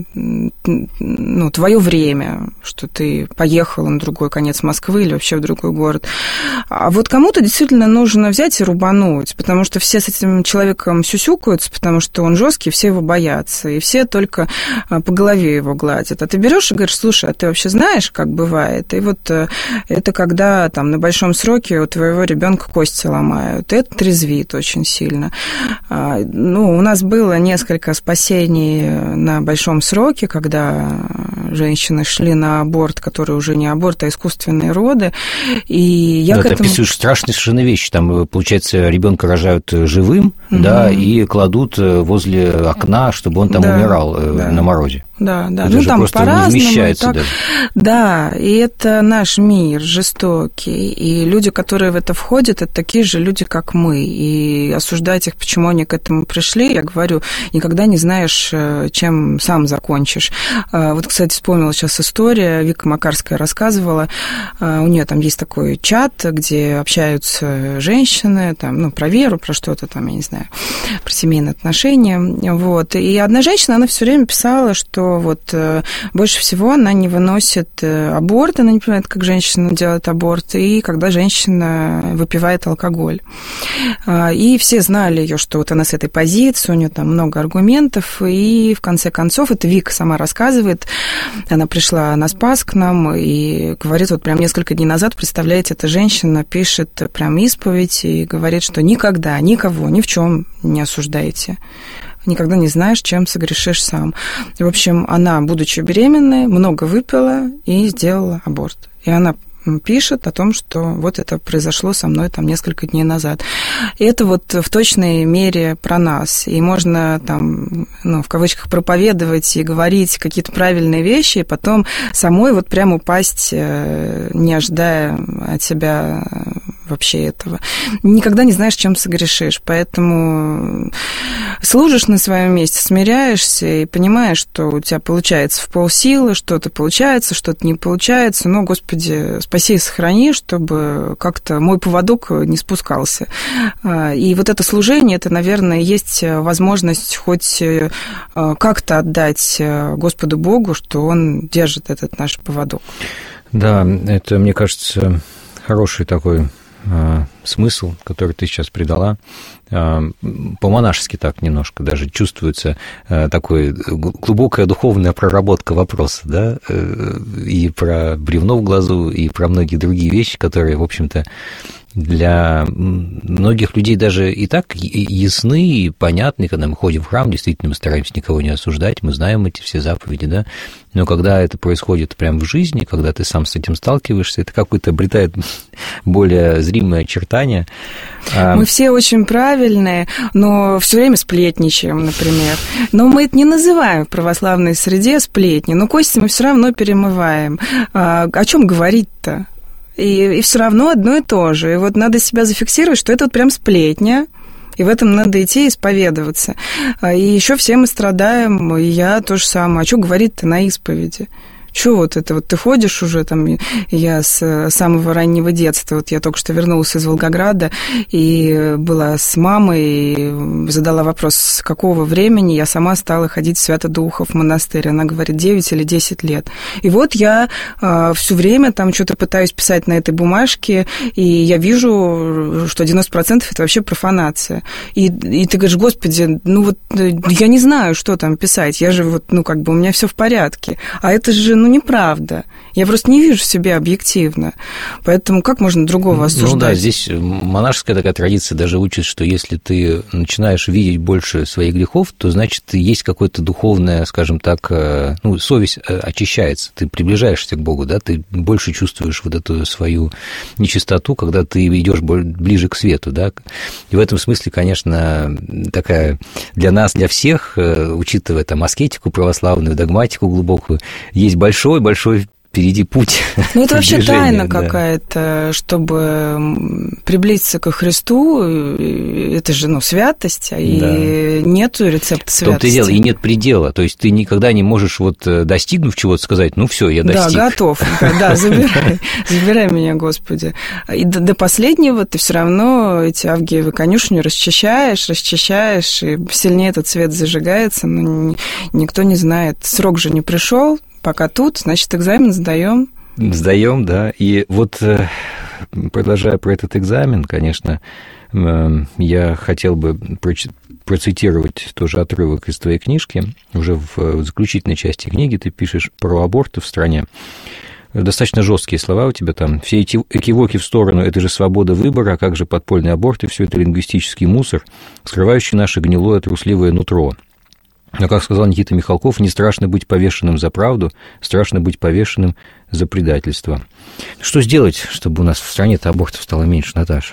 твое время, что ты поехала на другой конец Москвы или вообще в другой город. А вот кому-то действительно нужно взять и рубануть, потому что все с этим человеком сюсюкаются, потому что он жесткий, все его боятся, и все только по голове его гладят. А ты берешь и говоришь: слушай, а ты вообще знаешь, как бывает? И вот это когда там на большом сроке у твоего ребенка кости ломают, это трезвит очень сильно. У нас было несколько спасений на большом сроке, когда женщины шли на аборт, который уже не аборт, а искусственные роды. И я ты описываешь страшные совершенно вещи. Там, получается, ребенка рожают живым, да, и кладут возле окна, чтобы он там умирал на морозе. Да. Это же там просто не вмещается даже. Да, и это наш мир жестокий. И люди, которые в это входят, это такие же люди, как мы. И осуждать их, почему они к этому пришли, я говорю, никогда не знаешь, чем сам закончишь. Вот, кстати, вспомнила сейчас история, Вика Макарская рассказывала, у нее там есть такой чат, где общаются женщины, там, про веру, про что-то там, я не знаю, про семейные отношения. Вот. И одна женщина, она все время писала, что вот больше всего она не выносит аборт, она не понимает, как женщина делает аборт, и когда женщина выпивает алкоголь. И все знали ее, что вот она с этой позиции, у нее там много аргументов, и в конце концов, это Вика сама рассказывает, она пришла на Спас к нам и говорит, вот прям несколько дней назад, представляете, эта женщина пишет прям исповедь и говорит, что никогда никого ни в чем не осуждайте. Никогда не знаешь, чем согрешишь сам. В общем, она, будучи беременной, много выпила и сделала аборт. И она пишет о том, что вот это произошло со мной там несколько дней назад. И это вот в точной мере про нас. И можно там, в кавычках, проповедовать и говорить какие-то правильные вещи, и потом самой вот прям упасть, не ожидая от себя вообще этого. Никогда не знаешь, чем согрешишь. Поэтому служишь на своем месте, смиряешься и понимаешь, что у тебя получается в полсилы, что-то получается, что-то не получается. Но, Господи, спаси и сохрани, чтобы как-то мой поводок не спускался. И вот это служение, это, наверное, есть возможность хоть как-то отдать Господу Богу, что Он держит этот наш поводок. Да, это, мне кажется, хороший такой смысл, который ты сейчас придала. По-монашески так немножко даже чувствуется такая глубокая духовная проработка вопроса, да, и про бревно в глазу, и про многие другие вещи, которые, в общем-то, для многих людей даже и так ясны и понятны, когда мы ходим в храм, действительно, мы стараемся никого не осуждать, мы знаем эти все заповеди, да, но когда это происходит прямо в жизни, когда ты сам с этим сталкиваешься, это какое-то обретает более зримое очертание. Мы все очень правильные, но все время сплетничаем, например. Но мы это не называем в православной среде сплетни, но кости мы все равно перемываем. О чем говорить-то? И все равно одно и то же. И вот надо себя зафиксировать, что это вот прям сплетня, и в этом надо идти и исповедоваться. И еще все мы страдаем, и я то же самое. А что говорить-то на исповеди? Что вот это вот ты ходишь уже там, я с самого раннего детства, вот я только что вернулась из Волгограда и была с мамой, и задала вопрос, с какого времени я сама стала ходить в Свято-Духов монастырь. Она говорит, 9 или 10 лет. И вот я все время там что-то пытаюсь писать на этой бумажке, и я вижу, что 90% это вообще профанация. И ты говоришь, господи, ну вот я не знаю, что там писать, я же вот, ну как бы у меня все в порядке. А это же, ну, неправда. Я просто не вижу себя объективно. Поэтому как можно другого осуждать? Ну да, здесь монашеская такая традиция даже учит, что если ты начинаешь видеть больше своих грехов, то, значит, есть какое-то духовное, скажем так, ну, совесть очищается, ты приближаешься к Богу, да, ты больше чувствуешь вот эту свою нечистоту, когда ты идешь ближе к свету, да. И в этом смысле, конечно, такая для нас, для всех, учитывая там аскетику православную, догматику глубокую, есть большой-большой впереди путь. Ну, это вообще тайна какая-то, чтобы приблизиться ко Христу, это же, ну, святость, и нету рецепта святости. В том-то и дело, и нет предела, то есть ты никогда не можешь вот достигнув чего-то сказать, ну, все, я достиг. Да, готов, да, забирай меня, Господи. И до последнего ты все равно эти Авгиевы конюшни расчищаешь, и сильнее этот свет зажигается, но никто не знает, срок же не пришел. Пока тут, значит, экзамен сдаем. Сдаем, да. И вот, продолжая про этот экзамен, конечно, я хотел бы процитировать тоже отрывок из твоей книжки. Уже в заключительной части книги ты пишешь про аборты в стране. Достаточно жесткие слова у тебя там. Все эти экивоки в сторону – это же свобода выбора, а как же подпольные аборты? Все это лингвистический мусор, скрывающий наше гнилое трусливое нутро. Но, как сказал Никита Михалков, не страшно быть повешенным за правду, страшно быть повешенным за предательство. Что сделать, чтобы у нас в стране-то абортов стало меньше, Наташа?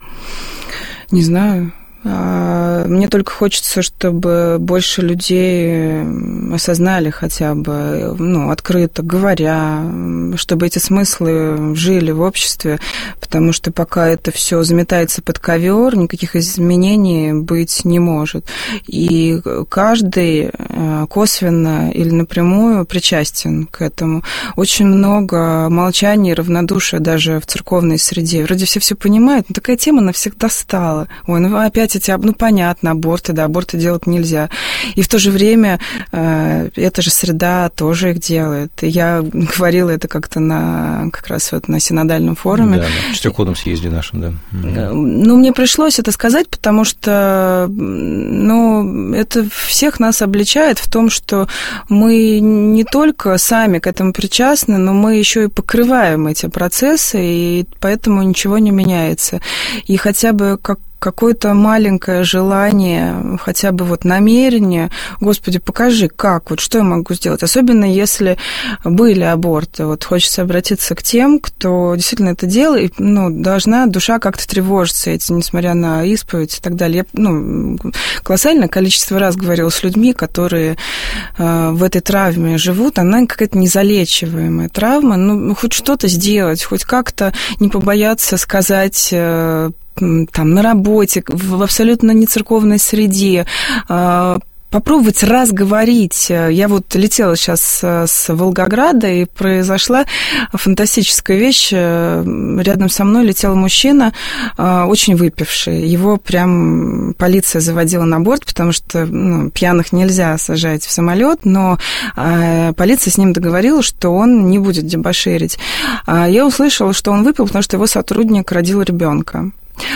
Не знаю. Мне только хочется, чтобы больше людей осознали хотя бы, ну, открыто говоря, чтобы эти смыслы жили в обществе, потому что пока это все заметается под ковер, никаких изменений быть не может. И каждый косвенно или напрямую причастен к этому. Очень много молчания и равнодушия даже в церковной среде. Вроде все понимают, но такая тема навсегда стала. Ой, ну опять ну, понятно, аборты, да, аборты делать нельзя. И в то же время эта же среда тоже их делает. И я говорила это как-то как раз вот на синодальном форуме. Да, на четырехходном съезде нашем, да. Ну, мне пришлось это сказать, потому что, ну, это всех нас обличает в том, что мы не только сами к этому причастны, но мы еще и покрываем эти процессы, и поэтому ничего не меняется. И хотя бы какое-то маленькое желание, хотя бы вот намерение, Господи, покажи, как, вот что я могу сделать, особенно если были аборты. Вот хочется обратиться к тем, кто действительно это делает, ну, должна душа как-то тревожиться этим, несмотря на исповедь и так далее. Я, колоссальное количество раз говорила с людьми, которые в этой травме живут, она какая-то незалечиваемая травма, ну, хоть что-то сделать, хоть как-то не побояться сказать там, на работе, в абсолютно нецерковной среде, попробовать раз говорить. Я вот летела сейчас с Волгограда, и произошла фантастическая вещь. Рядом со мной летел мужчина, очень выпивший. Его прям полиция заводила на борт, потому что пьяных нельзя сажать в самолет, но полиция с ним договорилась, что он не будет дебоширить. Я услышала, что он выпил, потому что его сотрудник родил ребенка.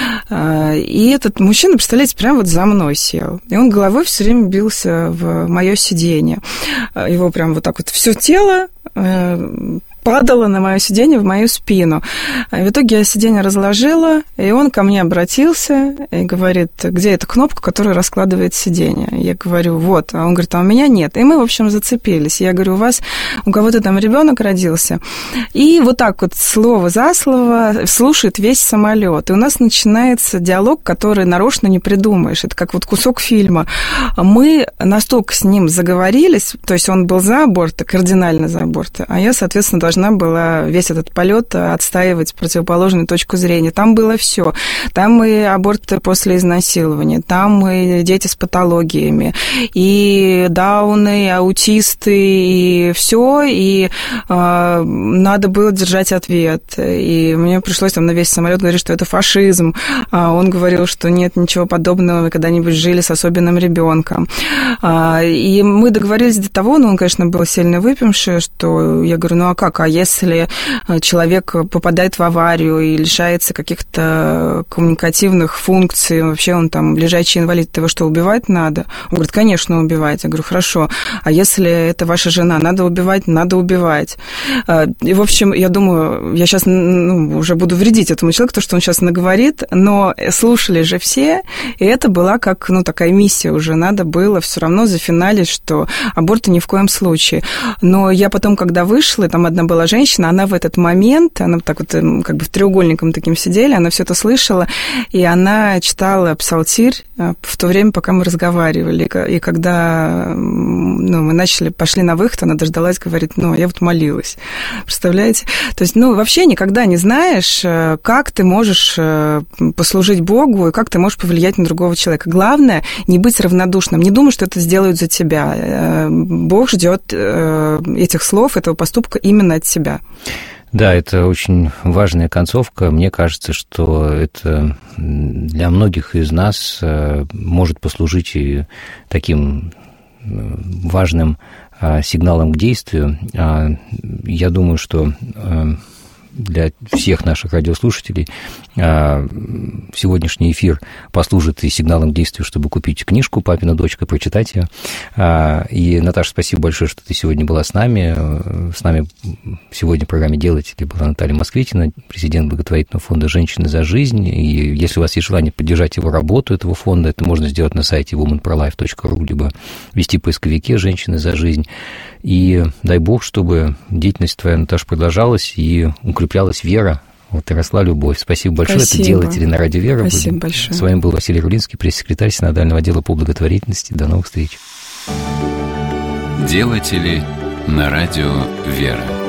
И этот мужчина, представляете, прямо вот за мной сел. И он головой все время бился в мое сиденье. Его прям вот так вот все тело падало на мое сиденье, в мою спину. В итоге я сиденье разложила, и он ко мне обратился и говорит, где эта кнопка, которая раскладывает сиденье? Я говорю, вот. А он говорит, а у меня нет. И мы, в общем, зацепились. Я говорю, у кого-то там ребенок родился. И вот так вот слово за слово слушает весь самолет. И у нас начинается диалог, который нарочно не придумаешь. Это как вот кусок фильма. Мы настолько с ним заговорились, то есть он был за аборты, кардинально за аборты, а я, соответственно, должна была весь этот полет отстаивать противоположную точку зрения. Там было все. Там и аборты после изнасилования, там и дети с патологиями, и дауны, и аутисты, и все, и надо было держать ответ. И мне пришлось там на весь самолет говорить, что это фашизм. Он говорил, что нет ничего подобного, вы когда-нибудь жили с особенным ребенком. И мы договорились до того, он, конечно, был сильно выпивший, что я говорю, а как? А если человек попадает в аварию и лишается каких-то коммуникативных функций, вообще он там лежачий инвалид, его что, убивать надо? Он говорит, конечно, убивать. Я говорю, хорошо. А если это ваша жена, надо убивать? Надо убивать. И, в общем, я думаю, я сейчас уже буду вредить этому человеку, то, что он сейчас наговорит, но слушали же все, и это была как, такая миссия уже. Надо было все равно зафиналить, что аборты ни в коем случае. Но я потом, когда вышла, там одна была женщина, она в этот момент, она так вот как бы в треугольником таким сидели, она все это слышала, и она читала псалтирь в то время, пока мы разговаривали. И когда мы пошли на выход, она дождалась, говорит, я вот молилась. Представляете? То есть, вообще никогда не знаешь, как ты можешь послужить Богу и как ты можешь повлиять на другого человека. Главное, не быть равнодушным, не думай, что это сделают за тебя. Бог ждет этих слов, этого поступка именно от тебя. Да, это очень важная концовка. Мне кажется, что это для многих из нас может послужить и таким важным сигналом к действию. Я думаю, что для всех наших радиослушателей сегодняшний эфир послужит и сигналом к действию, чтобы купить книжку «Папина дочка», прочитать ее. И, Наташа, спасибо большое, что ты сегодня была с нами. С нами сегодня в программе «Делатели» была Наталья Москвитина, президент благотворительного фонда «Женщины за жизнь». И если у вас есть желание поддержать его работу, этого фонда, это можно сделать на сайте womanprolife.ru, либо ввести в поисковике «Женщины за жизнь». И дай бог, чтобы деятельность твоя, Наташа, продолжалась и укреплялась вера, и росла любовь. Спасибо большое. Спасибо. Это «Делатели» на радио «Вера». Спасибо большое. С вами был Василий Рулинский, пресс-секретарь Синодального отдела по благотворительности. До новых встреч. «Делатели» на радио «Вера».